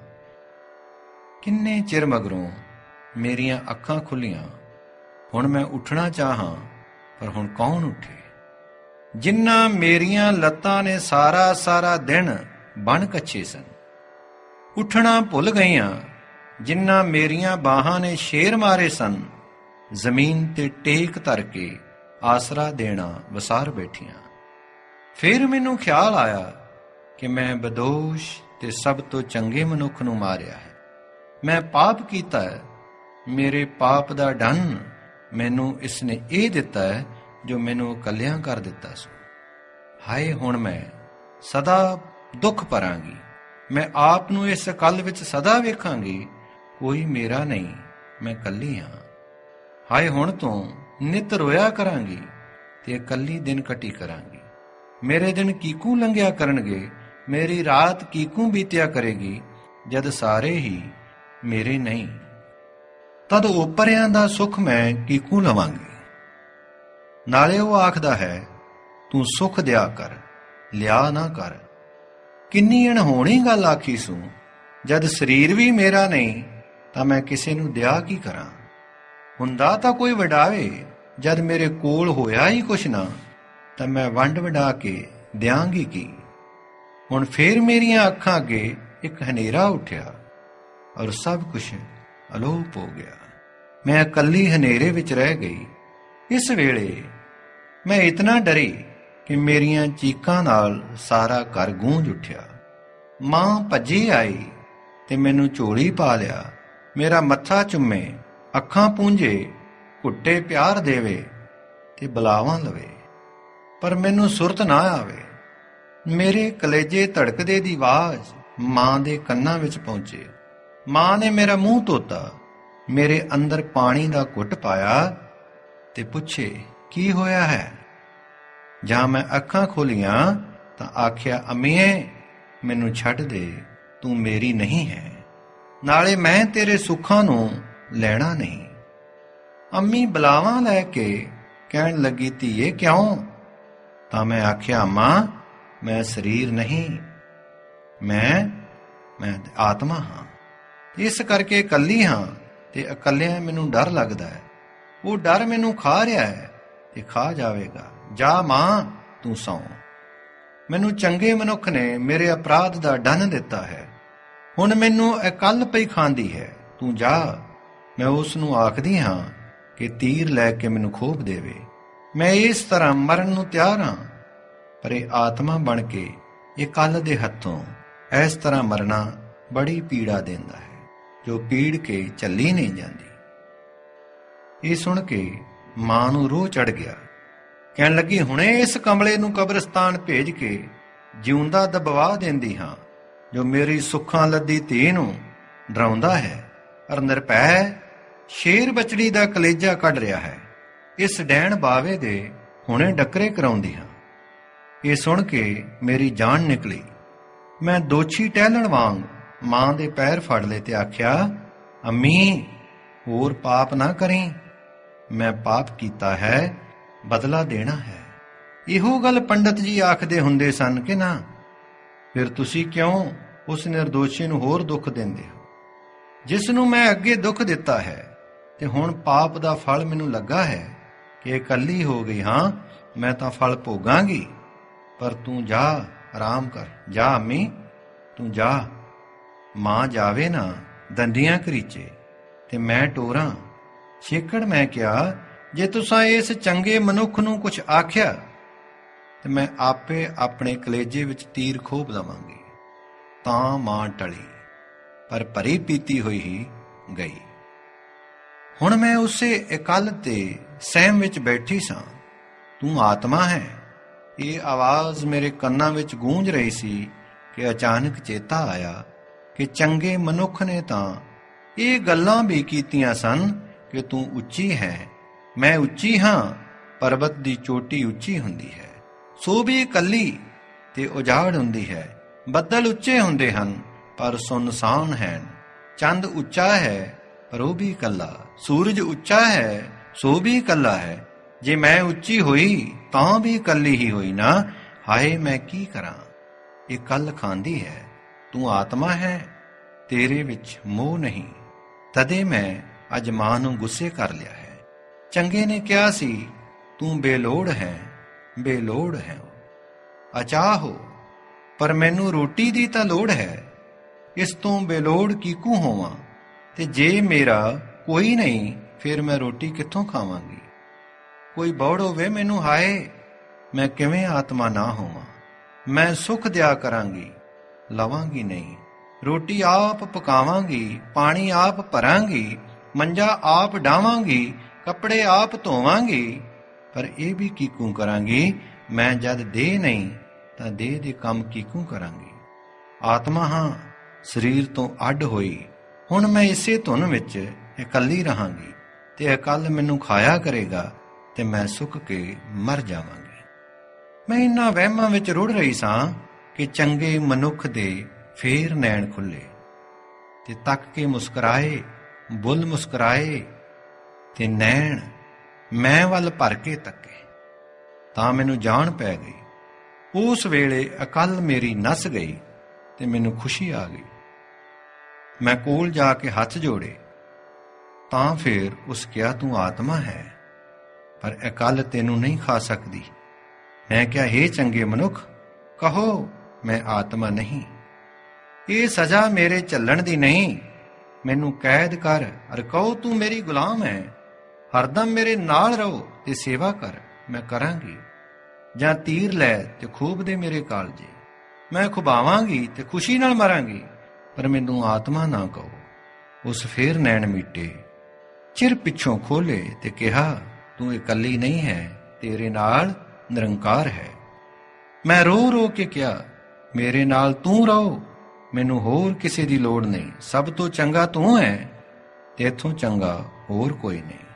ਕਿੰਨੇ ਚਿਰ ਮਗਰੋਂ ਮੇਰੀਆਂ ਅੱਖਾਂ ਖੁੱਲੀਆਂ। ਹੁਣ ਮੈਂ ਉੱਠਣਾ ਚਾਹਾਂ, ਪਰ ਹੁਣ ਕੌਣ ਉੱਠੇ? ਜਿੰਨਾ ਮੇਰੀਆਂ ਲੱਤਾਂ ਨੇ ਸਾਰਾ ਸਾਰਾ ਦਿਨ ਬਣ ਕੱਚੇ ਸਨ, ਉੱਠਣਾ ਭੁੱਲ ਗਈਆਂ ਜਿਨ੍ਹਾਂ ਮੇਰੀਆਂ ਬਾਹਾਂ ਨੇ ਸ਼ੇਰ ਮਾਰੇ ਸਨ, ਜ਼ਮੀਨ ਤੇ ਟੇਕ ਧਰ ਕੇ ਆਸਰਾ ਦੇਣਾ ਵਸਾਰ ਬੈਠੀਆਂ। ਫਿਰ ਮੈਨੂੰ ਖਿਆਲ ਆਇਆ ਕਿ ਮੈਂ ਬਦੋਸ਼ ਤੇ ਸਭ ਤੋਂ ਚੰਗੇ ਮਨੁੱਖ ਨੂੰ ਮਾਰਿਆ ਹੈ। ਮੈਂ ਪਾਪ ਕੀਤਾ ਹੈ। ਮੇਰੇ ਪਾਪ ਦਾ ਡੰਨ ਮੈਨੂੰ ਇਸ ਨੇ ਇਹ ਦਿੱਤਾ ਹੈ ਜੋ ਮੈਨੂੰ ਇਕੱਲਿਆਂ ਕਰ ਦਿੱਤਾ ਸੀ। ਹਾਏ, ਹੁਣ ਮੈਂ ਸਦਾ ਦੁੱਖ ਭਰਾਂਗੀ। ਮੈਂ ਆਪ ਨੂੰ ਇਸ ਕੱਲ ਵਿੱਚ ਸਦਾ ਵੇਖਾਂਗੀ, ਕੋਈ ਮੇਰਾ ਨਹੀਂ, ਮੈਂ ਇਕੱਲੀ ਹਾਂ। ਹਾਏ, ਹੁਣ ਤੋਂ ਨਿਤ ਰੋਇਆ ਕਰਾਂਗੀ ਤੇ ਇਕੱਲੀ ਦਿਨ ਕੱਟੀ ਕਰਾਂਗੀ। ਮੇਰੇ ਦਿਨ ਕੀਕੂ ਲੰਘਿਆ ਕਰਨਗੇ, ਮੇਰੀ ਰਾਤ ਕੀਕੂ ਬੀਤਿਆ ਕਰੇਗੀ, ਜਦ ਸਾਰੇ ਹੀ ਮੇਰੇ ਨਹੀਂ। ਤਦ ਓਪਰਿਆਂ ਦਾ ਸੁੱਖ ਮੈਂ ਕੀਕੂ ਲਵਾਂਗੀ। ਨਾਲੇ ਉਹ ਆਖਦਾ ਹੈ, ਤੂੰ ਸੁੱਖ ਦਿਆ ਕਰ, ਲਿਆ ਨਾ ਕਰ। ਕਿੰਨੀ ਅਣਹੋਣੀ ਗੱਲ ਆਖੀ ਸੂ, ਜਦ ਸਰੀਰ ਵੀ ਮੇਰਾ ਨਹੀਂ ਤਾਂ ਮੈਂ ਕਿਸੇ ਨੂੰ ਦਿਆ ਕੀ ਕਰਾਂ। ਹੁੰਦਾ ਤਾਂ ਕੋਈ ਵਡਾਵੇ, ਜਦ ਮੇਰੇ ਕੋਲ ਹੋਇਆ ਹੀ ਕੁਛ ਨਾ, ਤਾਂ ਮੈਂ ਵੰਡ ਵਡਾ ਕੇ ਦਿਆਂਗੀ ਕੀ। ਹੁਣ ਫੇਰ ਮੇਰੀਆਂ ਅੱਖਾਂ ਅੱਗੇ ਇੱਕ ਹਨੇਰਾ ਉੱਠਿਆ ਔਰ ਸਭ ਕੁਛ ਅਲੋਪ ਹੋ ਗਿਆ। ਮੈਂ ਇਕੱਲੀ ਹਨੇਰੇ ਵਿੱਚ ਰਹਿ ਗਈ। ਇਸ ਵੇਲੇ ਮੈਂ ਇਤਨਾ ਡਰੀ ਕਿ ਮੇਰੀਆਂ ਚੀਕਾਂ ਨਾਲ ਸਾਰਾ ਘਰ ਗੂੰਜ ਉੱਠਿਆ। ਮਾਂ ਭੱਜੀ ਆਈ ਤੇ ਮੈਨੂੰ ਝੋਲੀ ਪਾ ਲਿਆ, ਮੇਰਾ ਮੱਥਾ ਚੁੰਮੇ, ਅੱਖਾਂ ਪੂੰਝੇ, ਘੁੱਟੇ ਪਿਆਰ ਦੇਵੇ ਤੇ ਬੁਲਾਵਾਂ ਲਵੇ, ਪਰ ਮੈਨੂੰ ਸੁਰਤ ਨਾ ਆਵੇ। ਮੇਰੇ ਕਲੇਜੇ ਧੜਕਦੇ ਦੀ ਆਵਾਜ਼ ਮਾਂ ਦੇ ਕੰਨਾਂ ਵਿੱਚ ਪਹੁੰਚੇ। ਮਾਂ ਨੇ ਮੇਰਾ ਮੂੰਹ ਧੋਤਾ, ਮੇਰੇ ਅੰਦਰ ਪਾਣੀ ਦਾ ਘੁੱਟ ਪਾਇਆ ਤੇ ਪੁੱਛੇ, ਕੀ ਹੋਇਆ ਹੈ? ਜਾਂ ਮੈਂ ਅੱਖਾਂ ਖੋਲੀਆਂ ਤਾਂ ਆਖਿਆ, ਅੰਮੀਏ, ਮੈਨੂੰ ਛੱਡ ਦੇ, ਤੂੰ ਮੇਰੀ ਨਹੀਂ ਹੈ, ਨਾਲੇ ਮੈਂ ਤੇਰੇ ਸੁੱਖਾਂ ਨੂੰ ਲੈਣਾ ਨਹੀਂ। ਅੰਮੀ ਬੁਲਾਵਾਂ ਲੈ ਕੇ ਕਹਿਣ ਲੱਗੀ, ਧੀਏ ਕਿਉਂ? ਤਾਂ ਮੈਂ ਆਖਿਆ, ਮਾਂ, ਮੈਂ ਸਰੀਰ ਨਹੀਂ, ਮੈਂ ਮੈਂ ਆਤਮਾ ਹਾਂ। ਇਸ ਕਰਕੇ ਇਕੱਲੀ ਹਾਂ ਤੇ ਇਕੱਲਿਆਂ ਮੈਨੂੰ ਡਰ ਲੱਗਦਾ ਹੈ। ਉਹ ਡਰ ਮੈਨੂੰ ਖਾ ਰਿਹਾ ਹੈ ਤੇ ਖਾ ਜਾਵੇਗਾ। ਜਾ ਮਾਂ, ਤੂੰ ਸੌਂ। ਮੈਨੂੰ ਚੰਗੇ ਮਨੁੱਖ ਨੇ ਮੇਰੇ ਅਪਰਾਧ ਦਾ ਡੰਨ ਦਿੱਤਾ ਹੈ। ਹੁਣ ਮੈਨੂੰ ਇਕੱਲ ਪਈ ਖਾਂਦੀ ਹੈ। ਤੂੰ ਜਾ। ਮੈਂ ਉਸ ਨੂੰ ਆਖਦੀ ਹਾਂ ਕਿ ਤੀਰ ਲੈ ਕੇ ਮੈਨੂੰ ਖੋਪ ਦੇਵੇ। ਮੈਂ ਇਸ ਤਰ੍ਹਾਂ ਮਰਨ ਨੂੰ ਤਿਆਰ ਹਾਂ, ਪਰ ਇਹ ਆਤਮਾ ਬਣ ਕੇ ਇਹ ਕੱਲ ਦੇ ਹੱਥੋਂ ਇਸ ਤਰ੍ਹਾਂ ਮਰਨਾ ਬੜੀ ਪੀੜਾ ਦਿੰਦਾ ਹੈ, ਜੋ ਪੀੜ ਕੇ ਚੱਲੀ ਨਹੀਂ ਜਾਂਦੀ। ਇਹ ਸੁਣ ਕੇ ਮਾਂ ਨੂੰ ਰੋਹ ਚੜ ਗਿਆ। ਕਹਿਣ ਲੱਗੀ, ਹੁਣੇ ਇਸ ਕਮਲੇ ਨੂੰ ਕਬਰਸਤਾਨ ਭੇਜ ਕੇ ਜਿਉਂਦਾ ਦਬਵਾ ਦਿੰਦੀ ਹਾਂ, ਜੋ ਮੇਰੀ ਸੁੱਖਾਂ ਲੱਦੀ ਧੀ ਨੂੰ ਡਰਾਉਂਦਾ ਹੈ ਔਰ ਨਿਰਭੈ ਸ਼ੇਰ ਬਚੜੀ ਦਾ ਕਲੇਜਾ ਕੱਢ ਰਿਹਾ ਹੈ। ਇਸ ਡੈਣ ਬਾਵੇ ਦੇ ਹੁਣੇ ਡੱਕਰੇ ਕਰਾਉਂਦੀ ਹਾਂ। ਇਹ ਸੁਣ ਕੇ ਮੇਰੀ ਜਾਨ ਨਿਕਲੀ। ਮੈਂ ਦੋਛੀ ਟਹਿਲਣ ਵਾਂਗ ਮਾਂ ਦੇ ਪੈਰ ਫੜ ਲਏ ਤੇ ਆਖਿਆ, ਅੰਮੀ, ਹੋਰ ਪਾਪ ਨਾ ਕਰੀਂ। ਮੈਂ ਪਾਪ ਕੀਤਾ ਹੈ, ਬਦਲਾ ਦੇਣਾ ਹੈ। ਇਹੋ ਗੱਲ ਪੰਡਤ ਜੀ ਆਖਦੇ ਹੁੰਦੇ ਸਨ ਕਿ ਨਾ? ਫਿਰ ਤੁਸੀਂ ਕਿਉਂ ਉਸ ਨਿਰਦੋਸ਼ੀ ਨੂੰ ਹੋਰ ਦੁੱਖ ਦਿੰਦੇ ਹੋ, ਜਿਸ ਨੂੰ ਮੈਂ ਅੱਗੇ ਦੁੱਖ ਦਿੱਤਾ ਹੈ? ਤੇ ਹੁਣ ਪਾਪ ਦਾ ਫਲ ਮੈਨੂੰ ਲੱਗਾ ਹੈ ਕਿ ਇਕੱਲੀ ਹੋ ਗਈ ਹਾਂ, ਮੈਂ ਤਾਂ ਫਲ ਭੋਗਾਂਗੀ। ਪਰ ਤੂੰ ਜਾ, ਆਰਾਮ ਕਰ। ਜਾ ਅੰਮੀ, ਤੂੰ ਜਾ। ਮਾਂ ਜਾਵੇ ਨਾ, ਦੰਦੀਆਂ ਕਰੀਚੇ ਤੇ ਮੈਂ ਟੋਰਾਂ। ਛੇਕੜ ਮੈਂ ਕਿਹਾ, ਜੇ ਤੁਸਾਂ ਇਸ ਚੰਗੇ ਮਨੁੱਖ ਨੂੰ ਕੁਛ ਆਖਿਆ ਤੇ ਮੈਂ ਆਪੇ ਆਪਣੇ ਕਲੇਜੇ ਵਿੱਚ ਤੀਰ ਖੋਪ ਲਵਾਂਗੀ। ਤਾਂ ਮਾਂ ਟਲੀ, ਪਰ ਭਰੀ ਪੀਤੀ ਹੋਈ ਹੀ ਗਈ। ਹੁਣ ਮੈਂ ਉਸੇ ਇਕੱਲ ਤੇ ਸਹਿਮ ਵਿੱਚ ਬੈਠੀ ਸਾਂ। ਤੂੰ ਆਤਮਾ ਹੈ, ਇਹ ਆਵਾਜ਼ ਮੇਰੇ ਕੰਨਾਂ ਵਿੱਚ ਗੂੰਜ ਰਹੀ ਸੀ ਕਿ ਅਚਾਨਕ ਚੇਤਾ ਆਇਆ ਕਿ ਚੰਗੇ ਮਨੁੱਖ ਨੇ ਤਾਂ ਇਹ ਗੱਲਾਂ ਵੀ ਕੀਤੀਆਂ ਸਨ ਕਿ ਤੂੰ ਉੱਚੀ ਹੈ, ਮੈਂ ਉੱਚੀ ਹਾਂ। ਪਰਬਤ ਦੀ ਚੋਟੀ ਉੱਚੀ ਹੁੰਦੀ ਹੈ, ਸੋ ਵੀ ਇਕੱਲੀ ਤੇ ਉਜਾੜ ਹੁੰਦੀ ਹੈ। ਬੱਦਲ ਉੱਚੇ ਹੁੰਦੇ ਹਨ ਪਰ ਸੁੰਨਸਾਨ ਹੈ। ਚੰਦ ਉੱਚਾ ਹੈ ਪਰ ਉਹ ਵੀ ਇਕੱਲਾ। ਸੂਰਜ ਉੱਚਾ ਹੈ, ਸੋ ਵੀ ਇਕੱਲਾ ਹੈ। ਜੇ ਮੈਂ ਉੱਚੀ ਹੋਈ ਤਾਂ ਵੀ ਇਕੱਲੀ ਹੀ ਹੋਈ ਨਾ। ਹਾਏ, ਮੈਂ ਕੀ ਕਰਾਂ? ਇਹ ਕੱਲ ਖਾਂਦੀ ਹੈ। ਤੂੰ ਆਤਮਾ ਹੈ, ਤੇਰੇ ਵਿੱਚ ਮੋਹ ਨਹੀਂ। ਤਦੇ ਮੈਂ ਅੱਜ ਮਾਂ ਨੂੰ ਗੁੱਸੇ ਕਰ ਲਿਆ ਹੈ। ਚੰਗੇ ਨੇ ਕਿਹਾ ਸੀ, ਤੂੰ ਬੇਲੋੜ ਹੈ, ਬੇਲੋੜ ਹੈ, ਅਚਾਹ ਹੋ। ਪਰ ਮੈਨੂੰ ਰੋਟੀ ਦੀ ਤਾਂ ਲੋੜ ਹੈ। ਇਸ ਤੋਂ ਬੇਲੋੜ ਕੀਕੂ ਹੋਵਾਂ? ਤੇ ਜੇ ਮੇਰਾ ਕੋਈ ਨਹੀਂ ਫਿਰ ਮੈਂ ਰੋਟੀ ਕਿੱਥੋਂ ਖਾਵਾਂਗੀ? ਕੋਈ ਬੌੜ ਹੋਵੇ ਮੈਨੂੰ ਹਾਏ, ਮੈਂ ਕਿਵੇਂ ਆਤਮਾ ਨਾ ਹੋਵਾਂ? ਮੈਂ ਸੁੱਖ ਦਿਆ ਕਰਾਂਗੀ, ਲਵਾਂਗੀ ਨਹੀਂ। ਰੋਟੀ ਆਪ ਪਕਾਵਾਂਗੀ, ਪਾਣੀ ਆਪ ਭਰਾਂਗੀ, ਮੰਜਾ ਆਪ ਡਾਵਾਂਗੀ, ਕੱਪੜੇ ਆਪ ਧੋਵਾਂਗੀ। ਪਰ ਇਹ ਵੀ ਕੀਕੂ ਕਰਾਂਗੀ, ਮੈਂ ਜਦ ਦੇਹ ਨਹੀਂ ਤਾਂ ਦੇਹ ਦੇ ਕੰਮ ਕੀਕੂ ਕਰਾਂਗੀ। ਆਤਮਾ ਹਾਂ, ਸਰੀਰ ਤੋਂ ਅੱਡ ਹੋਈ, ਹੁਣ ਮੈਂ ਇਸੇ ਧੁਨ ਵਿੱਚ ਇਕੱਲੀ ਰਹਾਂਗੀ ਤੇ ਅਕਲ ਮੈਨੂੰ ਖਾਇਆ ਕਰੇਗਾ ਤੇ ਮੈਂ ਸੁੱਕ ਕੇ ਮਰ ਜਾਵਾਂਗੀ। ਮੈਂ ਇਨ੍ਹਾਂ ਵਹਿਮਾਂ ਵਿੱਚ ਰੁੜ ਰਹੀ ਸਾਂ ਕਿ ਚੰਗੇ ਮਨੁੱਖ ਦੇ ਫੇਰ ਨੈਣ ਖੁੱਲੇ ਤੇ ਤੱਕ ਕੇ ਮੁਸਕਰਾਏ, ਬੁੱਲ ਮੁਸਕਰਾਏ ਤੇ ਨੈਣ ਮੈਂ ਵੱਲ ਭਰ ਕੇ ਤੱਕੇ। ਤਾਂ ਮੈਨੂੰ ਜਾਣ ਪੈ ਗਈ। ਉਸ ਵੇਲੇ ਅਕਲ ਮੇਰੀ ਨੱਸ ਗਈ ਤੇ ਮੈਨੂੰ ਖੁਸ਼ੀ ਆ ਗਈ। ਮੈਂ ਕੋਲ ਜਾ ਕੇ ਹੱਥ ਜੋੜੇ ਤਾਂ ਫੇਰ ਉਸ ਕਿਹਾ, ਤੂੰ ਆਤਮਾ ਹੈ ਪਰ ਅਕਲ ਤੈਨੂੰ ਨਹੀਂ ਖਾ ਸਕਦੀ। ਮੈਂ ਕਿਹਾ, ਹੇ ਚੰਗੇ ਮਨੁੱਖ, ਕਹੋ ਮੈਂ ਆਤਮਾ ਨਹੀਂ। ਇਹ ਸਜ਼ਾ ਮੇਰੇ ਚੱਲਣ ਦੀ ਨਹੀਂ, ਮੈਨੂੰ ਕੈਦ ਕਰ ਅਰ ਕਹੋ ਤੂੰ ਮੇਰੀ ਗੁਲਾਮ ਹੈ। ਹਰਦਮ ਮੇਰੇ ਨਾਲ ਰਹੋ ਤੇ ਸੇਵਾ ਕਰ, ਮੈਂ ਕਰਾਂਗੀ। ਜਾਂ ਤੀਰ ਲੈ ਤੇ ਖੂਬ ਦੇ ਮੇਰੇ ਕਾਲਜੇ, ਮੈਂ ਖੁਬਾਵਾਂਗੀ ਤੇ ਖੁਸ਼ੀ ਨਾਲ ਮਰਾਂਗੀ, ਪਰ ਮੈਨੂੰ ਆਤਮਾ ਨਾ ਕਹੋ। ਉਸ ਫੇਰ ਨੈਣ ਮੀਟੇ, ਚਿਰ ਪਿੱਛੋਂ ਖੋਲੇ ਤੇ ਕਿਹਾ, ਤੂੰ ਇਕੱਲੀ ਨਹੀਂ ਹੈ, ਤੇਰੇ ਨਾਲ ਨਿਰੰਕਾਰ ਹੈ। ਮੈਂ ਰੋ ਰੋ ਕੇ ਕਿਹਾ, ਮੇਰੇ ਨਾਲ ਤੂੰ ਰਹੋ, ਮੈਨੂੰ ਹੋਰ ਕਿਸੇ ਦੀ ਲੋੜ ਨਹੀਂ। ਸਭ ਤੋਂ ਚੰਗਾ ਤੂੰ ਹੈ ਤੇ ਇੱਥੋਂ ਚੰਗਾ ਹੋਰ ਕੋਈ ਨਹੀਂ।